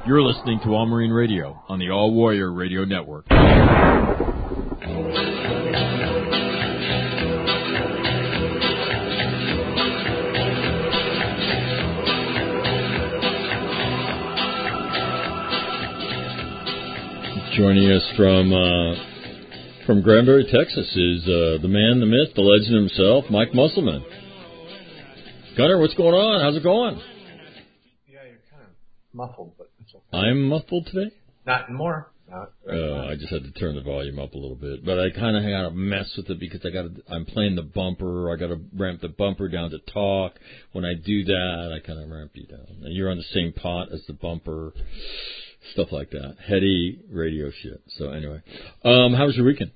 You're listening to All Marine Radio on the All Warrior Radio Network. Joining us from Granbury, Texas, is the man, the myth, the legend himself, Mike Musselman. Gunner, what's going on? How's it going? Yeah, you're kind of muffled, but it's okay. I'm muffled today? Not anymore. I just had to turn the volume up a little bit, but I kind of got to mess with it because I'm playing the bumper. I got to ramp the bumper down to talk. When I do that, I kind of ramp you down. And you're on the same pot as the bumper. Stuff like that. Heady radio shit. So anyway, how was your weekend?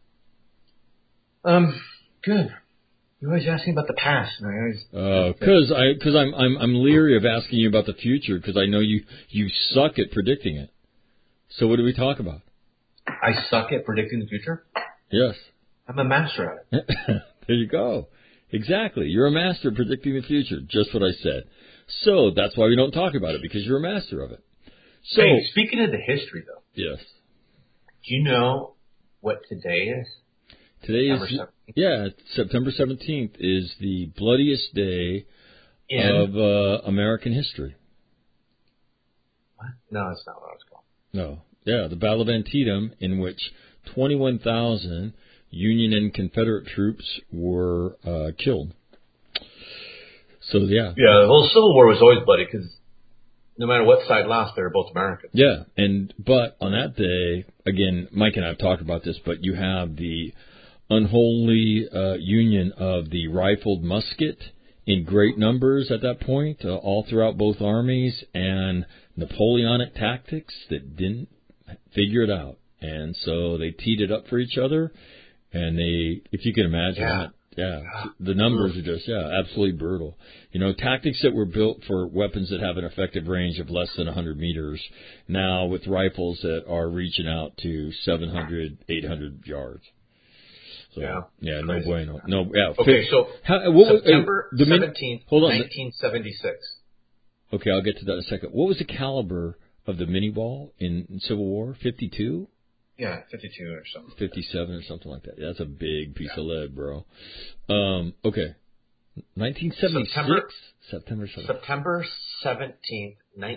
Good. You always ask me about the past. Because I'm leery of asking you about the future because I know you suck at predicting it. So what do we talk about? I suck at predicting the future? Yes. I'm a master at it. There you go. Exactly. You're a master at predicting the future. Just what I said. So that's why we don't talk about it, because you're a master of it. So, hey, speaking of the history, though. Yes. Do you know what today is? Today is, September 17th is the bloodiest day of American history. What? No, that's not what I was called. No. Yeah, the Battle of Antietam, in which 21,000 Union and Confederate troops were killed. So, yeah. Yeah, the whole Civil War was always bloody because no matter what side lost, they were both Americans. Yeah, but on that day, again, Mike and I have talked about this, but you have the unholy union of the rifled musket in great numbers at that point, all throughout both armies, and Napoleonic tactics that didn't figure it out. And so they teed it up for each other, and they, if you can imagine that, the numbers are just, absolutely brutal. You know, tactics that were built for weapons that have an effective range of less than 100 meters, now with rifles that are reaching out to 700, 800 yards. So, no bueno. No, Okay, so September 17th, 1976. Okay, I'll get to that in a second. What was the caliber of the mini ball in Civil War? 52? Yeah, 52 or something. 57 or something like that. That's a big piece of lead, bro. Okay. 1976? September 17th,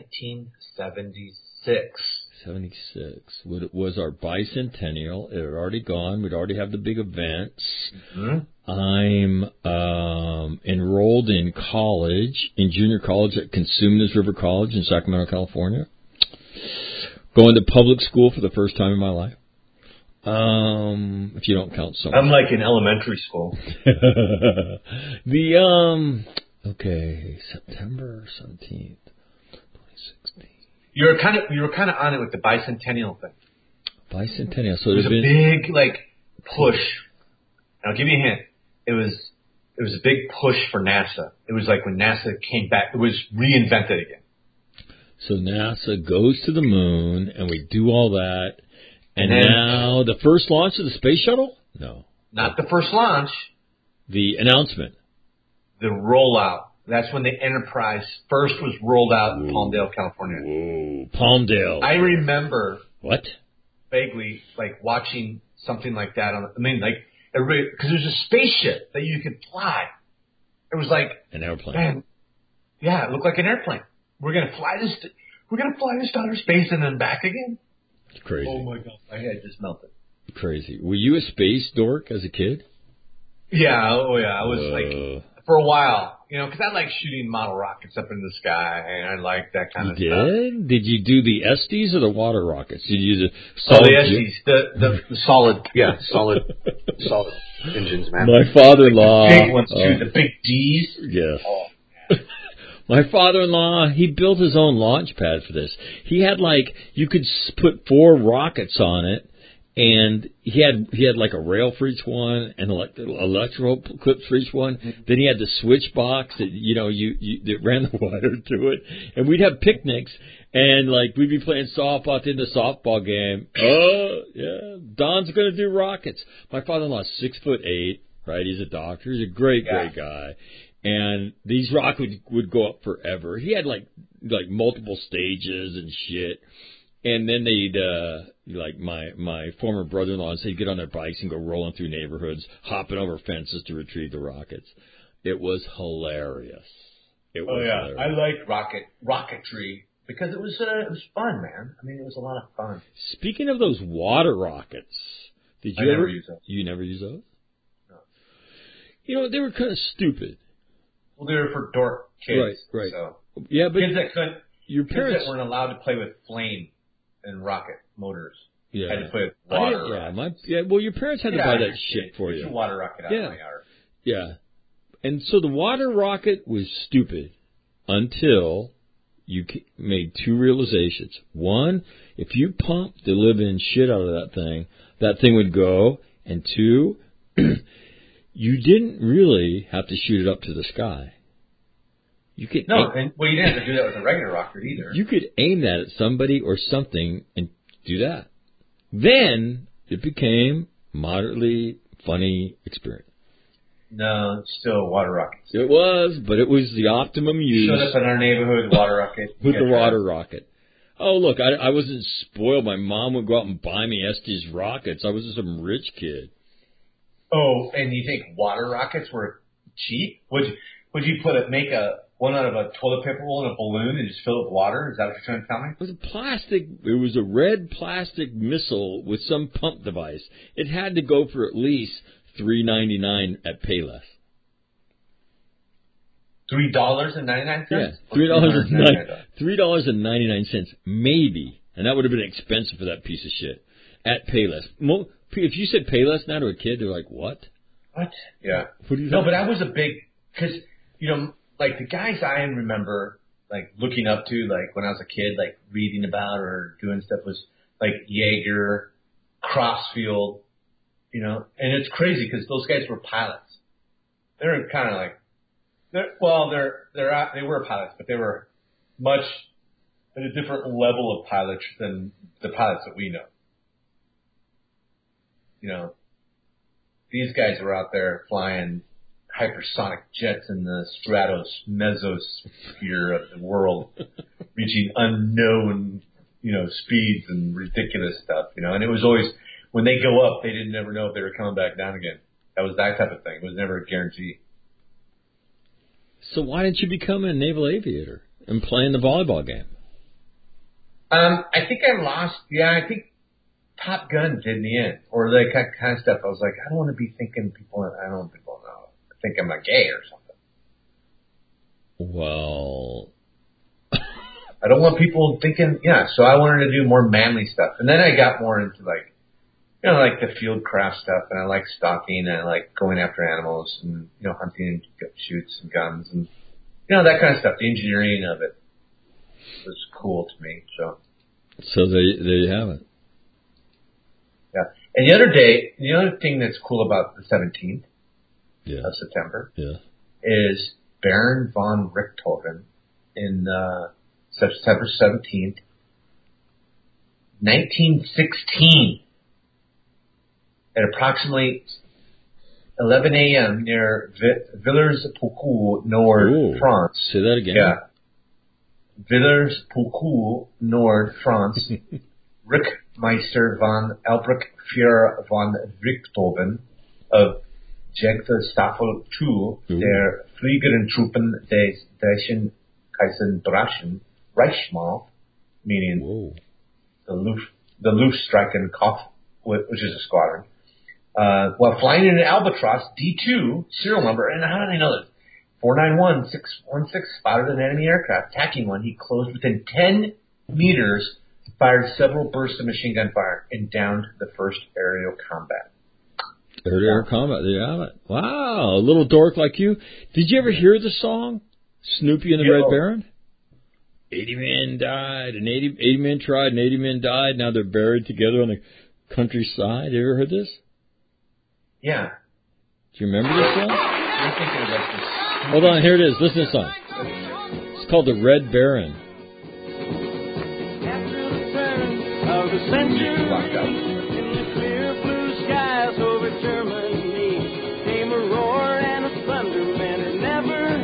1976. 76. Was our bicentennial. It had already gone. We'd already have the big events. Mm-hmm. I'm enrolled in college, in junior college at Consumnes River College in Sacramento, California. Going to public school for the first time in my life. If you don't count summer. I'm like in elementary school. September 17th, 2016. You were kind of on it with the bicentennial thing. Bicentennial. So it was a big push. I'll give you a hint. It was a big push for NASA. It was like when NASA came back. It was reinvented again. So NASA goes to the moon, and we do all that. And now the first launch of the space shuttle? No. Not the first launch. The announcement. The rollout. That's when the Enterprise first was rolled out in Palmdale, California. Whoa. Palmdale. I remember. What? Vaguely, watching something like that. Everybody, because there's a spaceship that you could fly. It was like an airplane. Man, yeah, it looked like an airplane. We're gonna fly this to outer space and then back again. It's crazy. Oh my God, my head just melted. Crazy. Were you a space dork as a kid? Yeah. Oh yeah. I was for a while, because I like shooting model rockets up into the sky, and I like that kind of stuff. You did? Did you do the Estes or the water rockets? Did you use the Estes, the solid, solid engines, man. My father-in-law, the big ones too, the big D's. Yes. Oh. My father-in-law, he built his own launch pad for this. He had you could put 4 rockets on it, and he had like a rail for each one and electrical clips for each one. Mm-hmm. Then he had the switch box that that ran the wire to it, and we'd have picnics and we'd be playing softball at the end of the softball game. Oh yeah, Don's gonna do rockets. My father-in-law's 6'8", right? He's a doctor. He's a great guy. And these rockets would go up forever. He had like multiple stages and shit. And then they'd, like my former brother-in-law, they'd get on their bikes and go rolling through neighborhoods, hopping over fences to retrieve the rockets. It was hilarious. Hilarious. I liked rocketry because it was fun, man. I mean, it was a lot of fun. Speaking of those water rockets, did you never use those. You never use those? No. You know, they were kind of stupid. Well, they were for dork kids. Right. So. Yeah, but kids that couldn't. Your parents kids that weren't allowed to play with flame and rocket motors. Yeah. Had to play with water. Well, your parents had to buy that shit for you. Get your water rocket out of my yard. Yeah. And so the water rocket was stupid until you made two realizations. One, if you pumped the living shit out of that thing would go. And two, you didn't really have to shoot it up to the sky. You could you didn't have to do that with a regular rocket either. You could aim that at somebody or something and do that. Then it became moderately funny experience. No, it's still water rockets. It was, but it was the optimum use. Showed up in our neighborhood, water rocket. With the water rocket. Oh, look, I wasn't spoiled. My mom would go out and buy me Estes rockets. I was just some rich kid. Oh, and you think water rockets were cheap? Would you make one out of a toilet paper roll in a balloon and just fill it with water? Is that what you're trying to tell me? It was a red plastic missile with some pump device. It had to go for at least $3.99 at Payless. $3.99? Yeah, $3.99, maybe. And that would have been expensive for that piece of shit. At Payless. If you said Payless now to a kid, they're like, what? What? Yeah. What do you No, but I was a big, because, like the guys I remember, like looking up to, like when I was a kid, like reading about or doing stuff was like Jaeger, Crossfield, and it's crazy because those guys were pilots. They were kind of like, they were pilots, but they were much at a different level of pilots than the pilots that we know. These guys were out there flying hypersonic jets in the mesosphere of the world, reaching unknown, speeds and ridiculous stuff, and it was always, when they go up, they didn't ever know if they were coming back down again. That was that type of thing. It was never a guarantee. So why didn't you become a naval aviator and play in the volleyball game? I think I lost. Yeah, I think Top Gun did in the end, or that kind of stuff. I was like, I don't want to be thinking I don't want people to know. I think I'm a gay or something. Well, I don't want people thinking. Yeah, so I wanted to do more manly stuff, and then I got more into like the field craft stuff, and I like stalking, and I like going after animals, and hunting and shoots and guns, and that kind of stuff. The engineering of it was cool to me. So there you have it. Yeah, and the other thing that's cool about the 17th of September is Baron von Richthofen in September 17th, 1916. At approximately 11 a.m. near Villers-Poucou, Nord, France. Say that again. Yeah. Villers-Poucou, Nord, France. Rickmeister von Albrecht Führer von Richthofen of Jagdstaffel 2 der Fliegenden Truppen des Deutschen Kaiserreichs, Reichsmacht, meaning the Luftstreitkopf, which is a squadron. While flying in an Albatross D2 serial number, and how do they know this? 491616 spotted an enemy aircraft attacking one. He closed within 10 meters, fired several bursts of machine gun fire, and downed the first aerial combat. Air combat, there you have it. Wow, a little dork like you. Did you ever hear the song Snoopy and the Red Baron? 80 men died, and 80 men tried, and 80 men died. Now they're buried together on the countryside. You ever heard this? Yeah. Do you remember this song? I'm thinking about this. Hold on, here it is. Listen to the song. It's called The Red Baron. After the turn of the century, in the clear blue skies over Germany, came a roar and a thunder, man, it never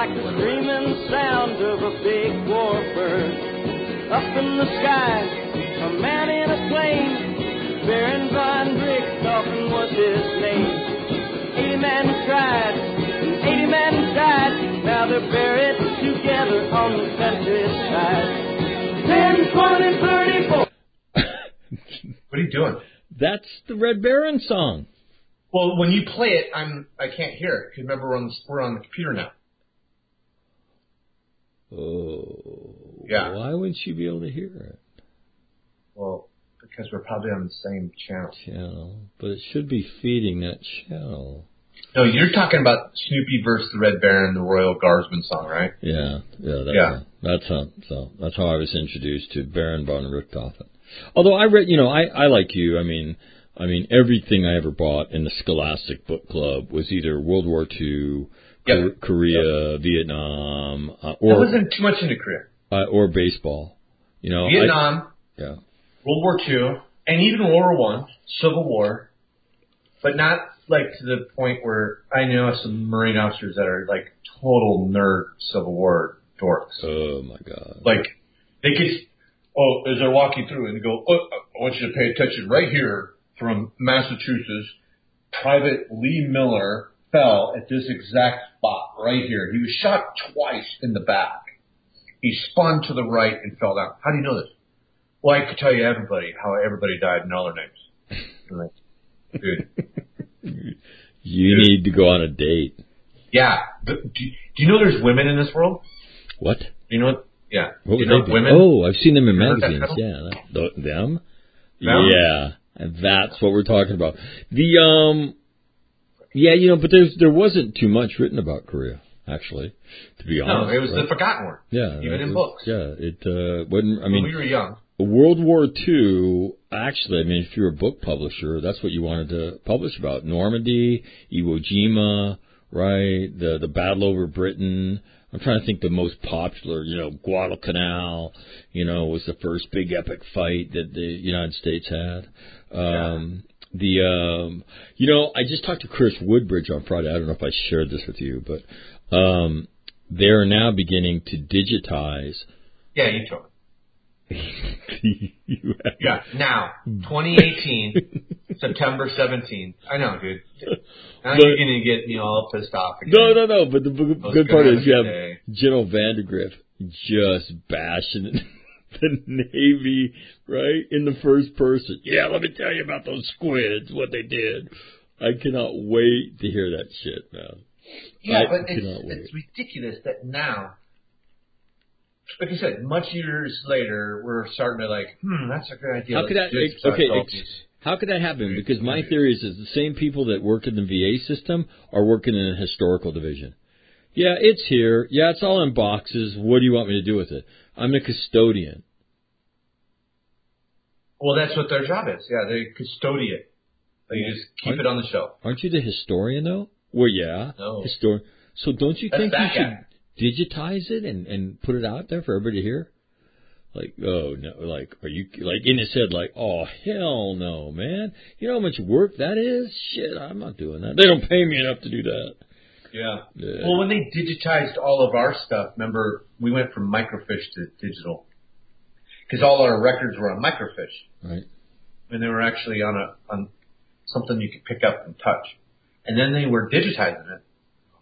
the screaming sound of a big war bird. Up in the sky, a man in a plane, Baron von Richthofen was his name. 80 men tried, and 80 men died. Now they're buried together on the countryside. 10, 20, 34. What are you doing? That's the Red Baron song. Well, when you play it, I can't hear it. Because remember, we're on the computer now. Oh. Yeah. Why wouldn't you be able to hear it? Well, because we're probably on the same channel. But it should be feeding that channel. No, you're talking about Snoopy versus the Red Baron, the Royal Guardsman song, right? Yeah. That's how I was introduced to Baron von Richthofen. Although I read, I like you. I mean, everything I ever bought in the Scholastic Book Club was either World War II, Korea, Vietnam, or I wasn't too much into Korea or baseball. Vietnam, World War II, and even World War I, Civil War, but not like to the point where I know some Marine officers that are like total nerd Civil War dorks. Oh my God! Like they could. Oh, as they're walking through, and they go, I want you to pay attention right here from Massachusetts. Private Lee Miller fell at this exact spot right here. He was shot twice in the back. He spun to the right and fell down. How do you know this? Well, I could tell you how everybody died and all their names. I'm like, dude. You need to go on a date. Yeah. Do you know there's women in this world? What? Do you know what? Yeah. What do would you know they be? women? Oh, I've seen them in You heard that magazines. title? Yeah. Them? Them? Yeah. And that's what we're talking about. But there wasn't too much written about Korea, actually, to be honest. No, it was the forgotten word. Yeah. Even in books. Yeah. It wasn't, when we were young. World War II, actually, if you're a book publisher, that's what you wanted to publish about. Normandy, Iwo Jima, right? The battle over Britain. I'm trying to think the most popular, Guadalcanal, was the first big epic fight that the United States had. I just talked to Chris Woodbridge on Friday. I don't know if I shared this with you, but they're now beginning to digitize. Yeah, you told me. Yeah, now, 2018, September 17th. I know, dude. Now you're going to get me all pissed off again. No. But the good part is you have General Vandergrift just bashing the Navy, right, in the first person. Yeah, let me tell you about those squids, what they did. I cannot wait to hear that shit, man. Yeah, but it's ridiculous that now, like I said, much years later, we're starting to that's a good idea. How could that happen? Because my theory is the same people that work in the VA system are working in a historical division. Yeah, it's here. Yeah, it's all in boxes. What do you want me to do with it? I'm a custodian. Well, that's what their job is. Yeah, they custodian. They just keep it on the shelf. Aren't you the historian, though? Well, yeah. No. So don't you think you should digitize it and put it out there for everybody to hear? Like, oh, no, are you, in his head, oh, hell no, man. You know how much work that is? Shit, I'm not doing that. They don't pay me enough to do that. Yeah. Well, when they digitized all of our stuff, remember, we went from microfiche to digital. Because all our records were on microfiche. Right. And they were actually on something you could pick up and touch. And then they were digitizing it.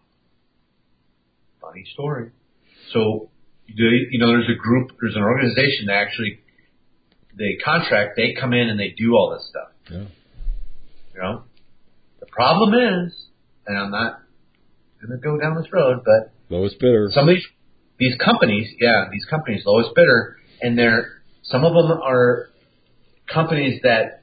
Funny story. So, there's an organization that actually, they come in and they do all this stuff. Yeah. The problem is, and I'm not going to go down this road, but lowest bidder. Some of these companies, lowest bidder, and some of them are companies that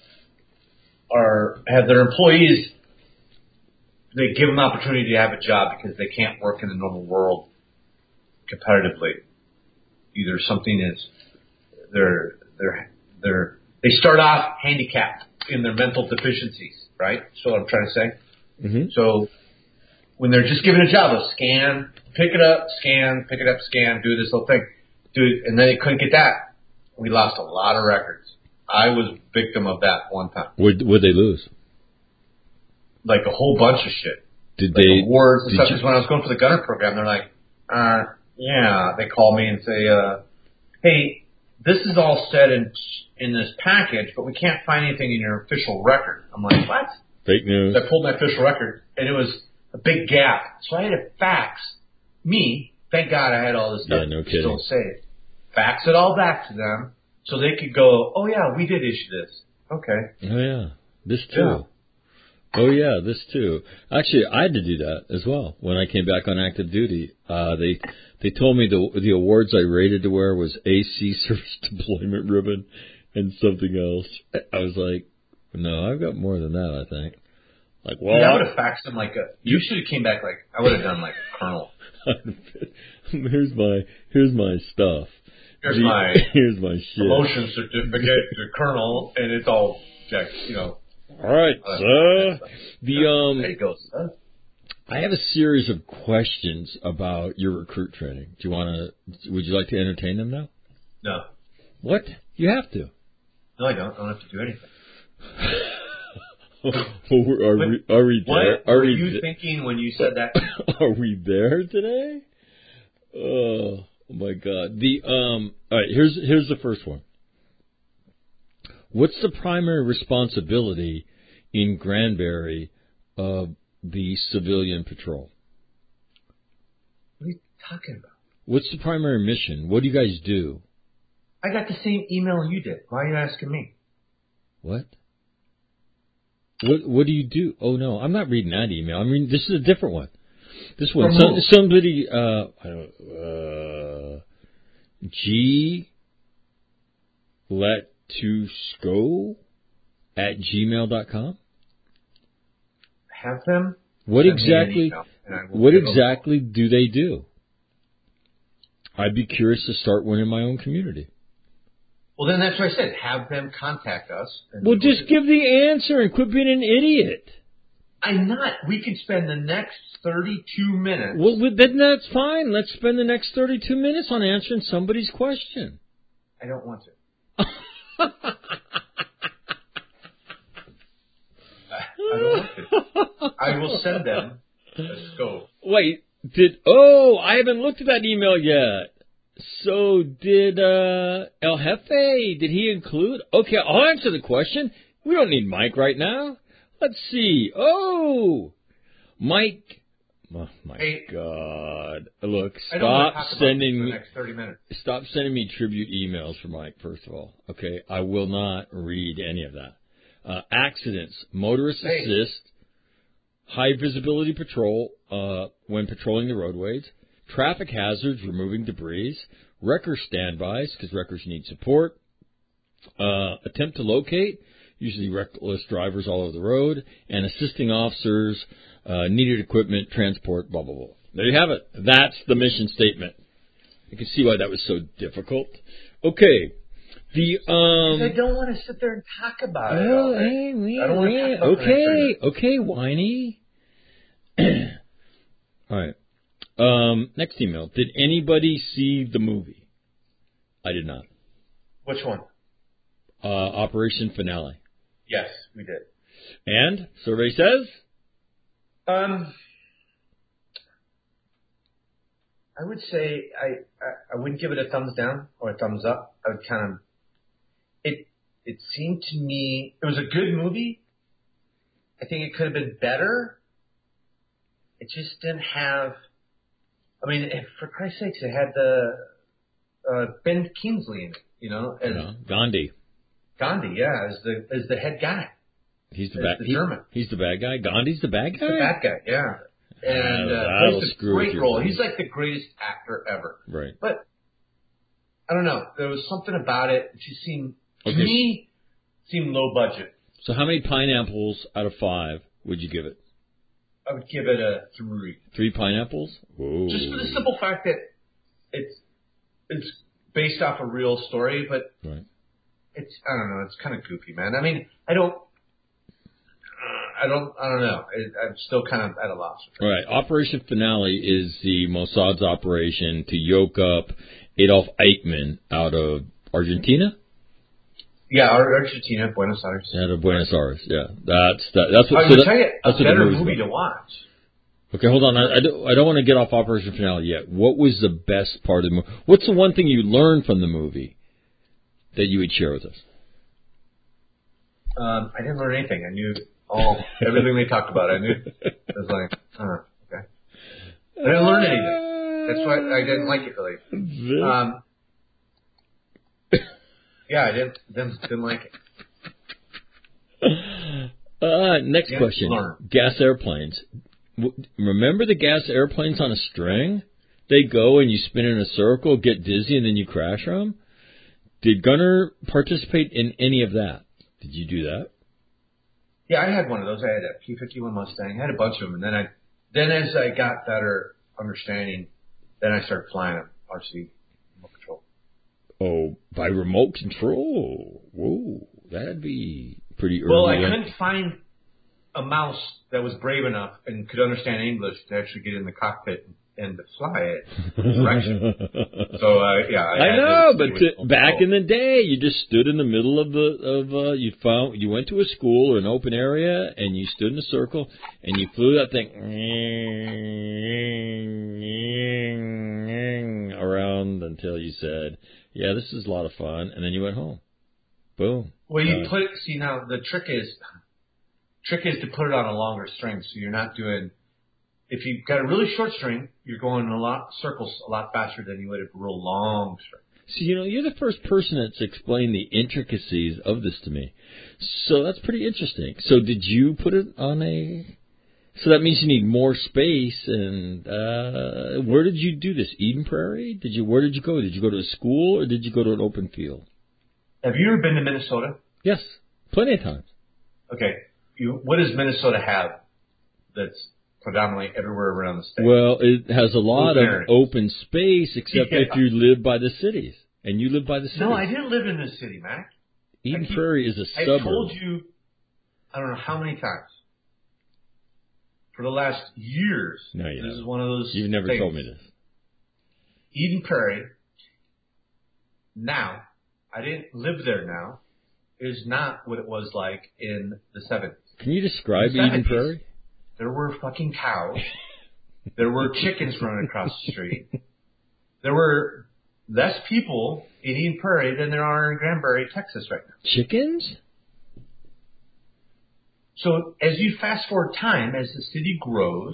have their employees. They give them the opportunity to have a job because they can't work in the normal world competitively. Either something is they start off handicapped in their mental deficiencies, right? That's what I'm trying to say. Mm-hmm. So when they're just given a job of scan, pick it up, scan, do this whole thing, and then they couldn't get that. We lost a lot of records. I was victim of that one time. Would they lose? Like a whole bunch of shit. Did like they awards and stuff? Because when I was going for the gunner program, they're like, yeah, they call me and say, hey, this is all said in this package, but we can't find anything in your official record. I'm like, what? Fake news. So I pulled my official record, and it was a big gap. So I had to fax me. Thank God I had all this stuff still saved. Fax it all back to them so they could go, oh, yeah, we did issue this. Okay. Oh, yeah. This too. Yeah. Oh, yeah, this too. Actually, I had to do that as well when I came back on active duty. They told me the awards I rated to wear was AC Service Deployment Ribbon and something else. I was like, no, I've got more than that, I think. Like, well, I would have faxed them you should have came back I would have done like a colonel. Here's my stuff. Here's my shit. Promotion certificate to colonel, and it's all checked, All right, sir. There you go, sir. I have a series of questions about your recruit training. Would you like to entertain them now? No. What? You have to. No, I don't. I don't have to do anything. Are we there? What were you thinking when you said that? Are we there today? Oh my God. All right, here's the first one. What's the primary responsibility in Granbury of the civilian patrol? What are you talking about? What's the primary mission? What do you guys do? I got the same email you did. Why are you asking me? What? What do you do? Oh no, I'm not reading that email. I'm reading. This is a different one. This one. Somebody. G. Letusco@gmail.com. Have them. What exactly do they do? I'd be curious to start one in my own community. Well, then that's what I said. Have them contact us. Well, just give the answer and quit being an idiot. I'm not. We could spend the next 32 minutes. Well, then that's fine. Let's spend the next 32 minutes on answering somebody's question. I don't want to. I don't want to. I will send them a scope. Wait, I haven't looked at that email yet. So did El Jefe, did he include? Okay, I'll answer the question. We don't need Mike right now. Let's see. Oh, Mike. Oh, my God. Look, stop sending me tribute emails for Mike, first of all. Okay, I will not read any of that. Accidents, motorist assist, high visibility patrol when patrolling the roadways, traffic hazards, removing debris, wrecker standbys, because wreckers need support, attempt to locate, usually reckless drivers all over the road, and assisting officers, needed equipment, transport, blah, blah, blah. There you have it. That's the mission statement. You can see why that was so difficult. Okay. I don't want to sit there and talk about it. Oh, I don't want to talk about it. Okay, whiny. All right. Next email. Did anybody see the movie? I did not. Which one? Operation Finale. Yes, we did. And survey says? I would say I wouldn't give it a thumbs down or a thumbs up. I would kind of it seemed to me it was a good movie. I think it could have been better. It just didn't have. I mean, for Christ's sakes, it had the Ben Kingsley in it. As Gandhi. Gandhi, yeah, as the head guy. He's the German. He's the bad guy. Gandhi's the bad guy. The bad guy, yeah. And plays a great role. He's like the greatest actor ever. Right. But I don't know. There was something about it. It just seemed to me low budget. So how many pineapples out of 5 would you give it? I would give it a 3. 3 pineapples? Whoa. Just for the simple fact that it's based off a real story, but right. I don't know. It's kind of goofy, man. I mean, I don't know. I'm still kind of at a loss. All right. Operation Finale is the Mossad's operation to yoke up Adolf Eichmann out of Argentina. Yeah, Argentina, Buenos Aires. Out of Buenos Aires, yeah. That's what. I would tell you, a better movie to watch Okay, hold on. I don't want to get off Operation Finale yet. What was the best part of the movie? What's the one thing you learned from the movie that you would share with us? I didn't learn anything. I knew everything they talked about. I knew. I was like, okay. I didn't learn anything. That's why I didn't like it really. Yeah, I didn't like it. Next question. Gas airplanes. Remember the gas airplanes on a string? They go and you spin in a circle, get dizzy, and then you crash them? Did Gunner participate in any of that? Did you do that? Yeah, I had one of those. I had a P-51 Mustang. I had a bunch of them. And then as I got better understanding, then I started flying them, RC remote control. Oh, by remote control. Whoa, that'd be pretty early. Well, I couldn't find a mouse that was brave enough and could understand English to actually get in the cockpit and to fly it direction. So yeah, I know, but back in the day, you just stood in the middle of you went to a school or an open area and you stood in a circle and you flew that thing around until you said, "Yeah, this is a lot of fun," and then you went home. Boom. Well, you now the trick is to put it on a longer string, so you're not doing. If you've got a really short string, you're going circles a lot faster than you would if a real long string. So, you're the first person that's explained the intricacies of this to me. So that's pretty interesting. So did you put it on a... So that means you need more space. And where did you do this? Eden Prairie? Where did you go? Did you go to a school or did you go to an open field? Have you ever been to Minnesota? Yes, plenty of times. Okay. What does Minnesota have that's predominantly everywhere around the state? Well, it has a lot of open space, except if you live by the cities. And you live by the cities. No, I didn't live in the city, Mac. Eden Prairie is a suburb. I told you, I don't know how many times, for the last years. No, you This is one of those You've never things. told me this. Eden Prairie, now, I didn't live there now, is not what it was like in the 70s. Can you describe Eden Prairie? There were fucking cows. There were chickens running across the street. There were less people in Eden Prairie than there are in Granbury, Texas right now. Chickens? So as you fast forward time, as the city grows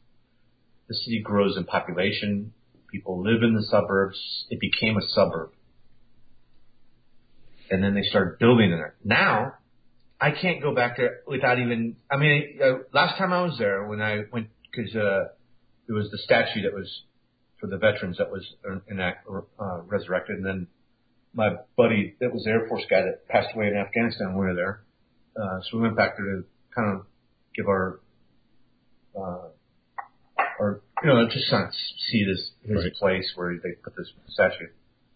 in population. People live in the suburbs. It became a suburb. And then they started building in there. Now, I can't go back there without even, last time I was there when I went, because it was the statue that was for the veterans that was resurrected. And then my buddy that was the Air Force guy that passed away in Afghanistan, we were there. So we went back there to kind of give our just kind of see his right. place where they put this statue.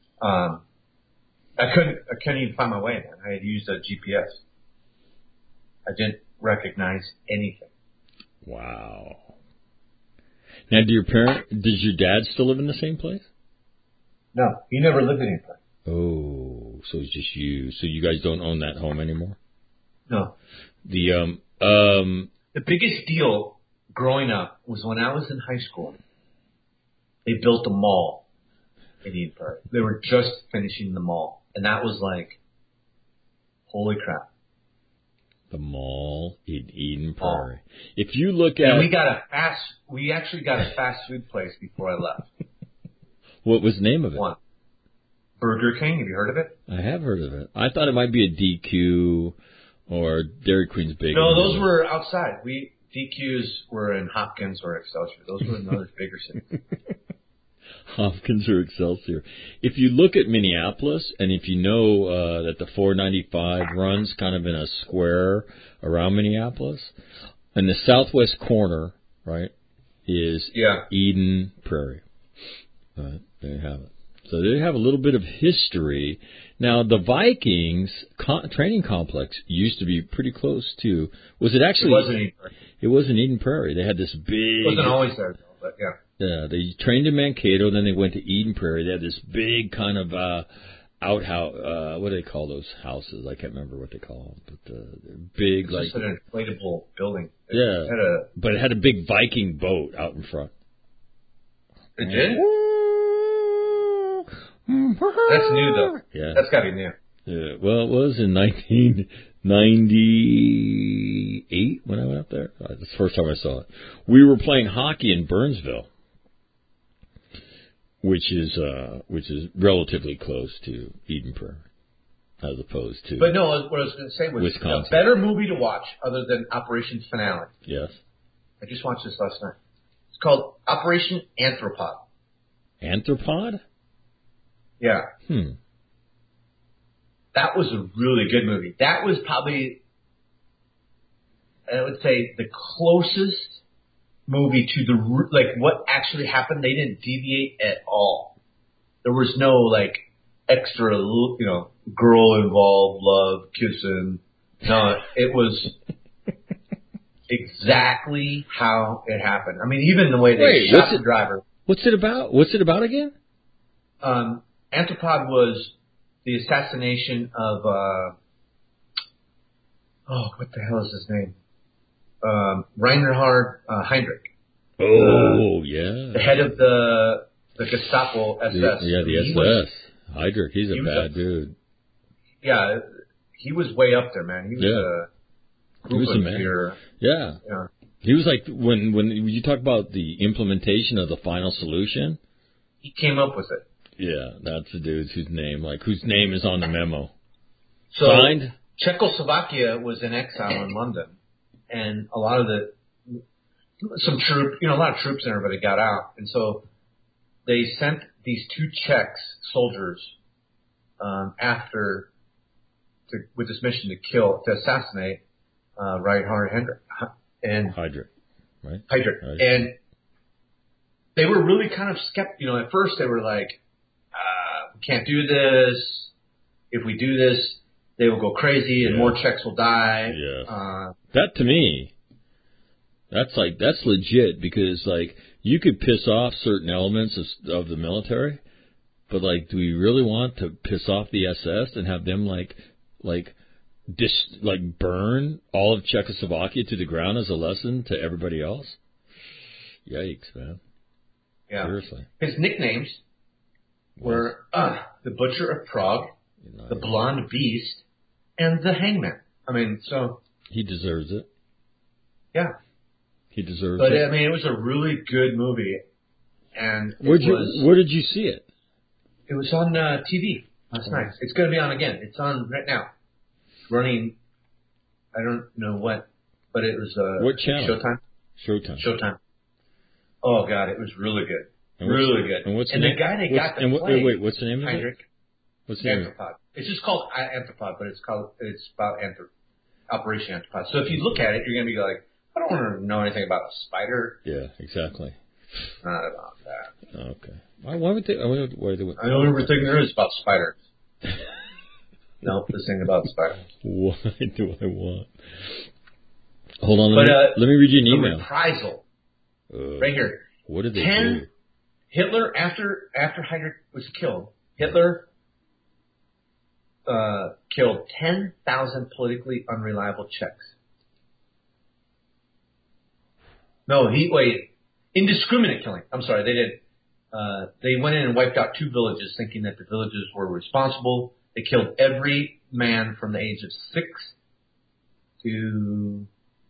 I couldn't even find my way, man. I had used a GPS. I didn't recognize anything. Wow. Now, does your dad still live in the same place? No, he never lived in any place. Oh, so it's just you. So you guys don't own that home anymore? No. The biggest deal growing up was when I was in high school. They built a mall in Eden Prairie. They were just finishing the mall, and that was like, holy crap. The mall in Eden Prairie. If you look at, and we actually got a fast food place before I left. What was the name of it? One. Burger King. Have you heard of it? I have heard of it. I thought it might be a DQ or Dairy Queen's Big. No, those were outside. DQs were in Hopkins or Excelsior. Those were in those bigger cities. Hopkins or Excelsior. If you look at Minneapolis, and if you know that the 495 runs kind of in a square around Minneapolis, and the southwest corner, right, is Eden Prairie. There you have it. So they have a little bit of history. Now, the Vikings training complex used to be pretty close to. Was it actually? It wasn't Eden Prairie. It wasn't Eden Prairie. They had this big. It wasn't always there, though, but yeah. Yeah, they trained in Mankato, then they went to Eden Prairie. They had this big kind of outhouse. What do they call those houses? I can't remember what they call them, but they're big, It's like just an inflatable building. yeah. It had But it had a big Viking boat out in front. it did? That's new, though. Yeah. That's got to be new. Yeah. Well, it was in 1998 when I went up there. That's the first time I saw it. We were playing hockey in Burnsville, which is relatively close to Eden Prairie, as opposed to. But no, what I was going to say was Wisconsin. a better movie to watch other than Operation Finale. Yes. I just watched this last night. It's called Operation Anthropod. Anthropod? Yeah. That was a really good movie. That was probably, I would say, the closest movie to what actually happened. They didn't deviate at all. There was no extra, girl involved, love, kissing. No, it was exactly how it happened. I mean, even the way they shot the driver. What's it about? What's it about again? Anthropod was the assassination of what the hell is his name? Reinhard Heydrich. Yeah. The head of the Gestapo SS. The SS. Heydrich, he's a bad dude. Yeah, he was way up there, man. He was a man. Yeah. He was like, when you talk about the implementation of the final solution, he came up with it. Yeah, that's the dude whose name is on the memo. So signed? Czechoslovakia was in exile in London, and a lot of a lot of troops and everybody got out, and so they sent these two Czech soldiers with this mission to assassinate Reinhard Heydrich, right? Heydrich, and they were really kind of skeptical. At first they were like, "We can't do this. If we do this, they will go crazy, and more Czechs will die." Yeah. That to me, that's legit, because you could piss off certain elements of the military, but do we really want to piss off the SS and have them burn all of Czechoslovakia to the ground as a lesson to everybody else? Yikes, man. Yeah. Seriously. His nicknames were the Butcher of Prague, the Blonde Beast, and the Hangman. I mean, so he deserves it. Yeah. He deserves it. But I mean, it was a really good movie. And where did you see it? It was on TV last night. It's going to be on again. It's on right now. Running, I don't know what, but it was what channel? Showtime. Oh God, it was really good. Really good. And the guy they got to play. Wait, what's the name of it? What's the name? Anthropod. It's just called Anthropod, but it's about Operation Anthropod. So if you look at it, you're gonna be like, I don't want to know anything about a spider. Yeah, exactly. Not about that. Okay. Why would they? Why I know everything there is about spiders. Nope, this thing about spiders. Why do I want? Hold on, let me read you an email. Reprisal. Right here. What did they do? Hitler, after Heydrich was killed, Hitler killed 10,000 politically unreliable Czechs. No, indiscriminate killing. I'm sorry, they did. They went in and wiped out 2 villages, thinking that the villages were responsible. They killed every man from the age of 6 to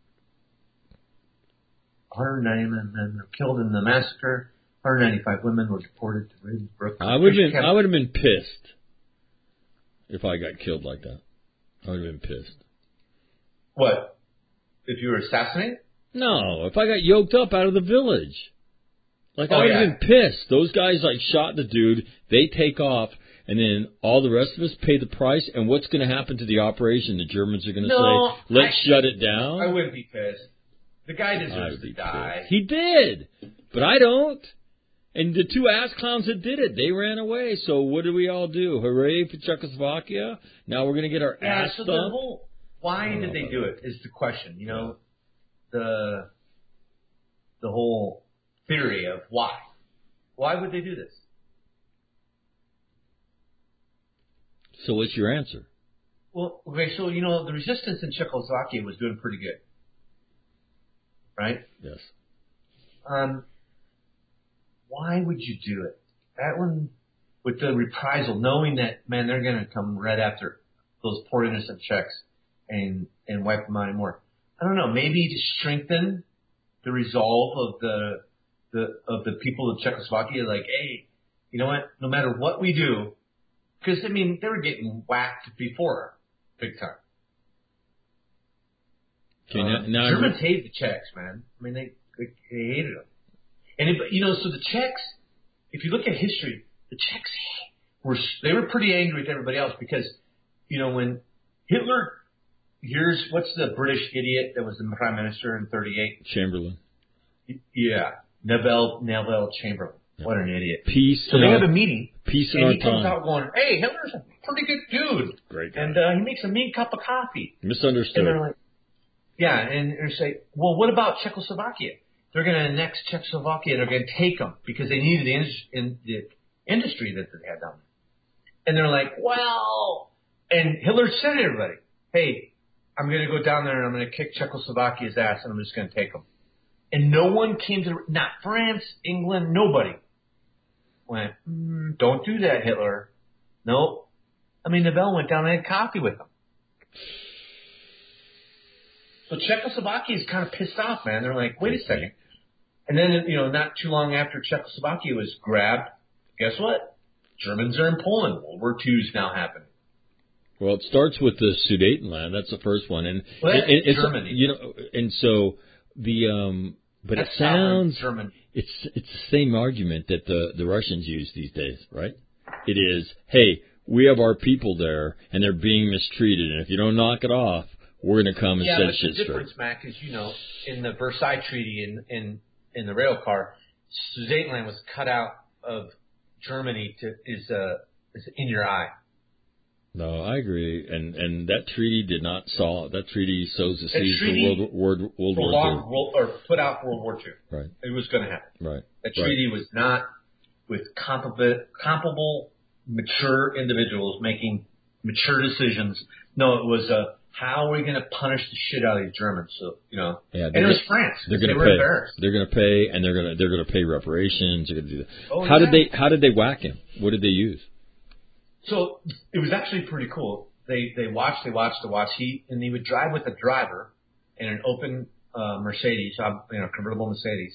190 men were killed in the massacre. 195 women were deported to Ravensbrück. I would have been pissed if I got killed like that. I would have been pissed. What? If you were assassinated? No, if I got yoked up out of the village. I would have been pissed. Those guys shot the dude, they take off, and then all the rest of us pay the price, and what's going to happen to the operation? The Germans are going to say, let's shut it down? I wouldn't be pissed. The guy deserves to die. He did, but I don't. And the 2 ass clowns that did it, they ran away. So what do we all do? Hooray for Czechoslovakia? Now we're going to get our ass so thumped? Why did they do it is the question. The whole theory of why. Why would they do this? So what's your answer? Well, okay, so, the resistance in Czechoslovakia was doing pretty good. Right? Yes. Why would you do it? That one, with the reprisal, knowing that, man, they're going to come right after those poor innocent Czechs and wipe them out more. I don't know, maybe to strengthen the resolve of the people of Czechoslovakia, like, hey, you know what? No matter what we do, because they were getting whacked before, big time. Okay, now Germans hated the Czechs, man. They hated them, and so the Czechs, if you look at history, the Czechs were pretty angry with everybody else because, when Hitler. What's the British idiot that was the prime minister in 1938? Chamberlain. Yeah, Neville Chamberlain. Yep. What an idiot. Peace. So they have a meeting. Peace in and our he comes time. out going, hey, Hitler's a pretty good dude. Great guy. And he makes a mean cup of coffee. Misunderstood. And they're like, yeah, and they say, well, what about Czechoslovakia? They're going to annex Czechoslovakia. They're going to take them because they needed the industry that they had down there. And they're like, well, and Hitler said to everybody, hey, I'm going to go down there and I'm going to kick Czechoslovakia's ass and I'm just going to take them. And no one came to, not France, England, nobody went, don't do that, Hitler. Nope. Neville went down and had coffee with them. So Czechoslovakia is kind of pissed off, man. They're like, wait a second. And then, not too long after Czechoslovakia was grabbed, guess what? Germans are in Poland. World War II is now happening. Well, it starts with the Sudetenland. That's the first one, and it's Germany. And so but that's it sounds German. It's the same argument that the Russians use these days, right? It is, hey, we have our people there, and they're being mistreated, and if you don't knock it off, we're going to come and set shit straight. Yeah, but the difference, Mac, is in the Versailles Treaty in the rail car, Sudetenland was cut out of Germany is in your eye. No, I agree, and that treaty did not solve. That treaty sows the seeds for World War II. Or put out World War II. Right. It was going to happen. Right. That treaty was not with comparable, mature individuals making mature decisions. No, it was how are we going to punish the shit out of these Germans? So yeah, and it was France. They're going to pay. Embarrassed. They're going to pay, and they're going to pay reparations. They're going to do that. Oh, how did they whack him? What did they use? So it was actually pretty cool. They watched. He would drive with a driver in an open Mercedes, convertible Mercedes.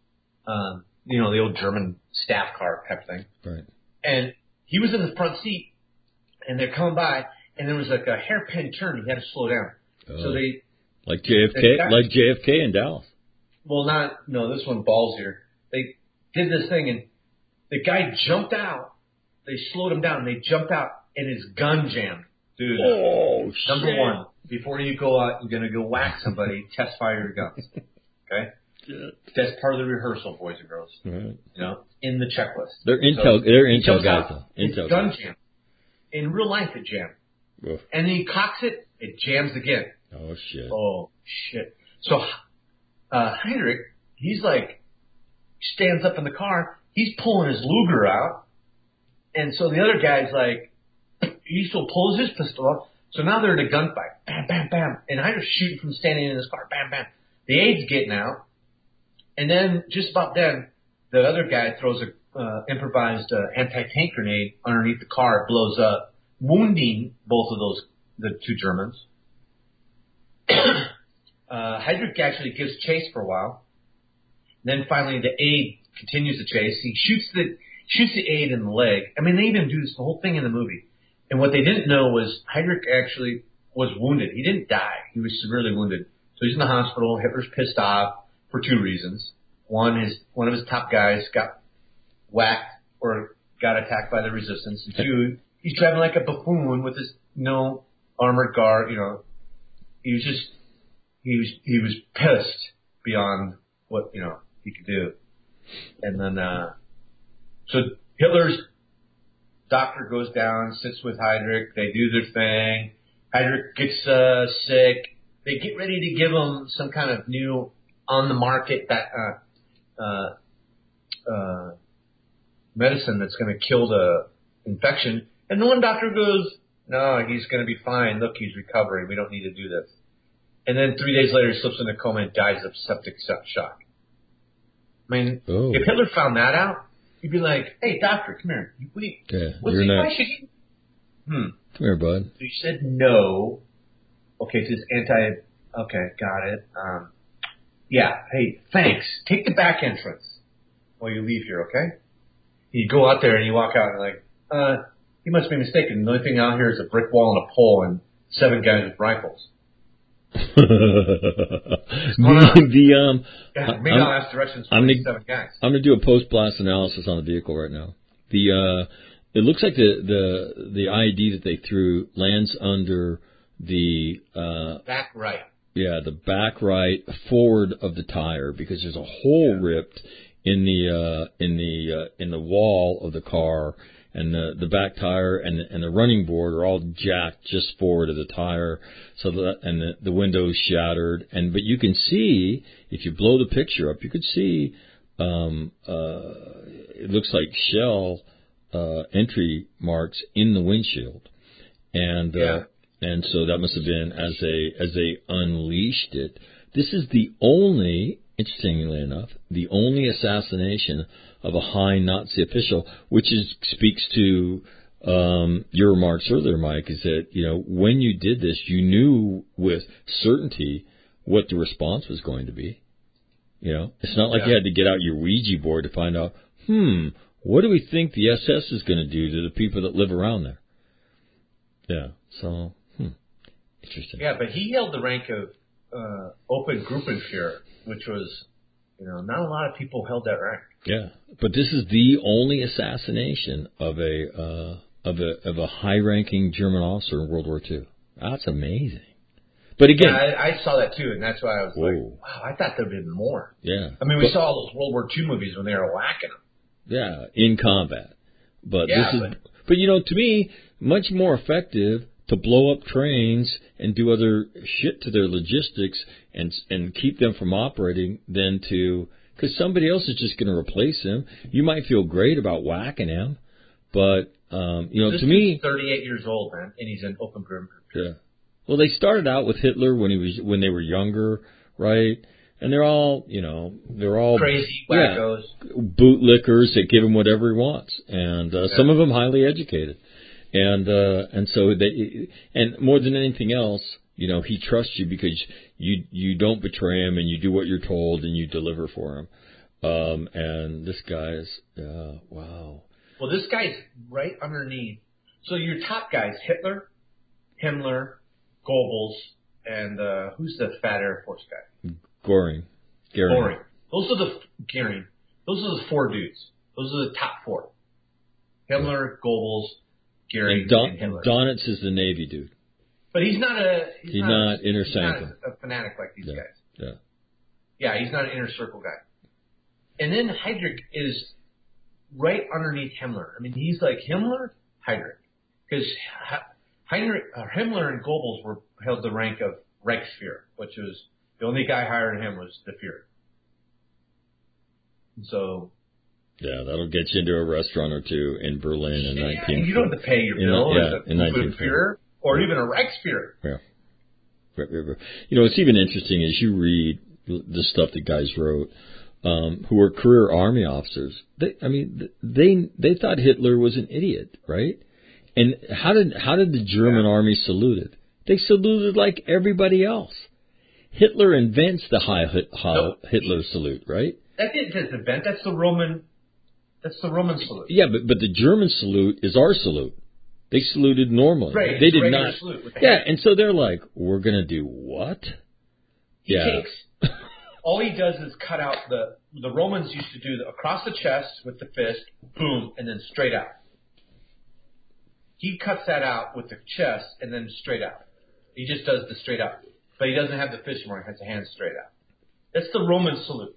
The old German staff car type thing. Right. And he was in the front seat, and they're coming by, and there was like a hairpin turn. He had to slow down. Oh. So they like JFK in Dallas. Well, this one ballsier. They did this thing, and the guy jumped out. They slowed him down. They jumped out, and his gun jammed. Dude, number one, before you go out, you're going to go whack somebody, test fire your guns. Okay? Yeah. That's part of the rehearsal, boys and girls. Right. In the checklist. They're intel guys. Intel gun jam. In real life, it jammed. Oof. And then he cocks it, it jams again. Oh, shit. So, Heinrich, he's like, stands up in the car, he's pulling his Luger out. And so the other guy's like, he still pulls his pistol up. So now they're in a gunfight. Bam, bam, bam. And Heinrich's shooting from standing in his car. Bam, bam. The aide's getting out. And then, just about then, the other guy throws a improvised anti-tank grenade underneath the car. It blows up, wounding both of the two Germans. Heydrich actually gives chase for a while. Then finally the aide continues the chase. He shoots the aide in the leg. They even do this the whole thing in the movie. And what they didn't know was Heydrich actually was wounded. He didn't die. He was severely wounded. So he's in the hospital. Hitler's pissed off for two reasons. One of his top guys got whacked or got attacked by the resistance. And two, he's driving like a buffoon with his armored car. He was pissed beyond what he could do. And then so Hitler's doctor goes down, sits with Heydrich. They do their thing. Heydrich gets sick. They get ready to give him some kind of new on the market medicine that's going to kill the infection. And the one doctor goes, no, he's going to be fine. Look, he's recovering. We don't need to do this. And then 3 days later, he slips in a coma and dies of septic shock. I mean, if Hitler found that out, he'd be like, hey, doctor, come here. Why should he? Come here, bud. So he said no. Okay, so it's okay, got it. Yeah, hey, thanks. Take the back entrance while you leave here, okay? You go out there and you walk out and like, you must be mistaken. The only thing out here is a brick wall and a pole and 7 guys with rifles. Maybe I'll ask directions for 7 guys. I'm going to do a post-blast analysis on the vehicle right now. It looks like the IED that they threw lands under the back right. Yeah, the back right forward of the tire, because there's a hole ripped in the wall of the car, and the back tire and the running board are all jacked just forward of the tire, so that the window's shattered. But you can see, if you blow the picture up, you could see it looks like shell entry marks in the windshield, and so that must have been as they unleashed it. This is the only, interestingly enough, the only assassination of a high Nazi official, which speaks to your remarks earlier, Mike, is that, when you did this, you knew with certainty what the response was going to be. It's not like you had to get out your Ouija board to find out, what do we think the SS is going to do to the people that live around there? Yeah, so, interesting. Yeah, but he held the rank of Obergruppenführer, which was, not a lot of people held that rank. Yeah, but this is the only assassination of a high-ranking German officer in World War II. That's amazing. But again, I saw that too, and that's why I was like, wow, I thought there'd been more. Yeah, I mean, we saw all those World War II movies when they were whacking them. Yeah, in combat. But to me, much more effective to blow up trains and do other shit to their logistics and keep them from operating than because somebody else is just going to replace him. You might feel great about whacking him, but this to me, he's 38 years old, man, and he's an Obergruppenführer. Yeah. Well, they started out with Hitler when they were younger, right? And they're all crazy wackos, bootlickers that give him whatever he wants, and some of them highly educated. And so and more than anything else, he trusts you because you don't betray him and you do what you're told and you deliver for him. And this guy's, wow. Well, this guy's right underneath. So your top guys, Hitler, Himmler, Goebbels, and who's the fat Air Force guy? Goring. Those are the 4 dudes. Those are the top 4. Himmler, Goebbels, Goering, and Hitler. Donitz is the Navy dude. But he's not inner he's sanctum. not a fanatic like these guys. Yeah. Yeah, he's not an inner circle guy. And then Heydrich is right underneath Himmler. I mean, he's like Himmler, Heydrich. Because Himmler and Goebbels held the rank of Reichsführer, which was the only guy higher than him was the Führer. And so. Yeah, that'll get you into a restaurant or two in Berlin in 1940. You don't have to pay your bill in 1940. Or even a Reichsführer. Yeah. What's even interesting is you read the stuff that guys wrote who were career army officers. They thought Hitler was an idiot, right? And how did the German army salute it? They saluted like everybody else. Hitler invents the Hitler salute, right? That didn't just invent. That's the Roman salute. Yeah, but the German salute is our salute. They saluted normally. Right. They did not. Salute with the hand. And so they're like, we're gonna do what? He takes. All he does is cut out the Romans used to do across the chest with the fist, boom, and then straight out. He cuts that out with the chest and then straight out. He just does the straight out, but he doesn't have the fist anymore. He has the hand straight out. That's the Roman salute.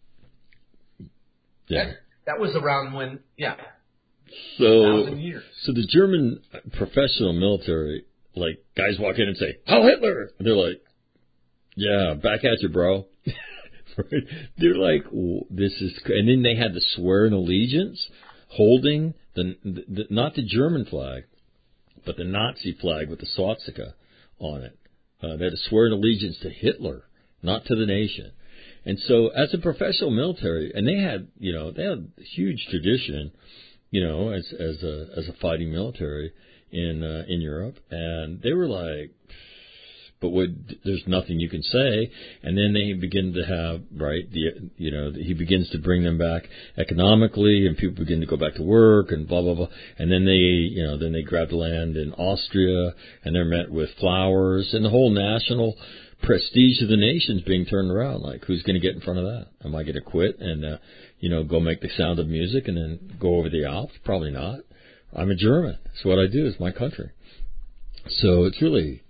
Yeah. That was around when, 1,000 years. So the German professional military, like, guys walk in and say, "Heil Hitler!" And they're like, "Yeah, back at you, bro." Right? They're like, "This is," and then they had to swear an allegiance, holding not the German flag, but the Nazi flag with the swastika on it. They had to swear an allegiance to Hitler, not to the nation. And so, as a professional military, and they had a huge tradition, as a fighting military in Europe, and they were like, but there's nothing you can say. And then they begin to have, he begins to bring them back economically, and people begin to go back to work and blah, blah, blah. And then they grab the land in Austria, and they're met with flowers, and the whole national prestige of the nation's being turned around. Like, who's going to get in front of that? Am I going to quit and, go make the Sound of Music and then go over the Alps? Probably not. I'm a German. It's what I do. It's my country. So it's really...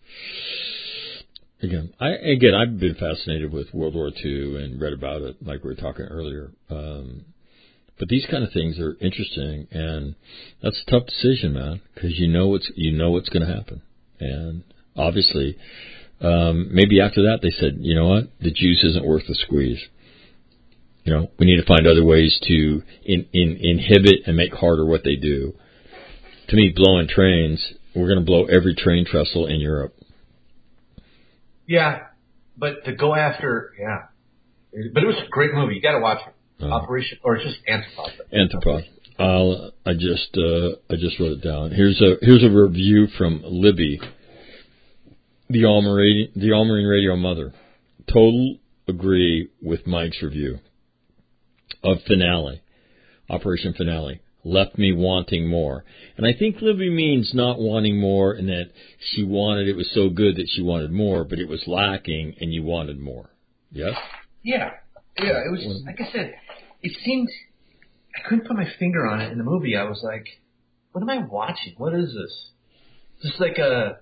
I've been fascinated with World War II and read about it, like we were talking earlier. But these kind of things are interesting, and that's a tough decision, man, because you know what's going to happen. And obviously, maybe after that they said, you know what, the juice isn't worth the squeeze. We need to find other ways to inhibit and make harder what they do. To me, blowing trains, we're going to blow every train trestle in Europe. Yeah, but to go after, but it was a great movie. You got to watch it. Operation, or just Anthropos. I just wrote it down. Here's a review from Libby, the All Marine Radio mother. Total agree with Mike's review of Finale, Operation Finale. Left me wanting more. And I think Libby means not wanting more, and that she wanted, it was so good that she wanted more, but it was lacking and you wanted more. Yes? Yeah. It was, like I said, it seemed, I couldn't put my finger on it in the movie. I was like, what am I watching? What is this? Is this like a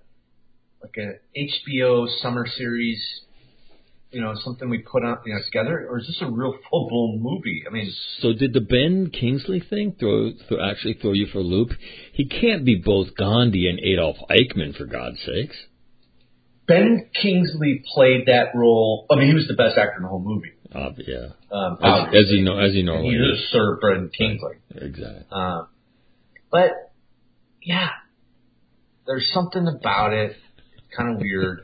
HBO summer series, something we put on, together, or is this a real full-blown movie? I mean, so did the Ben Kingsley thing actually throw you for a loop? He can't be both Gandhi and Adolf Eichmann, for God's sakes. Ben Kingsley played that role. I mean, he was the best actor in the whole movie. Yeah. As he normally is. He is Sir Ben Kingsley. Right. Exactly. But yeah, there's something about it. It's kind of weird.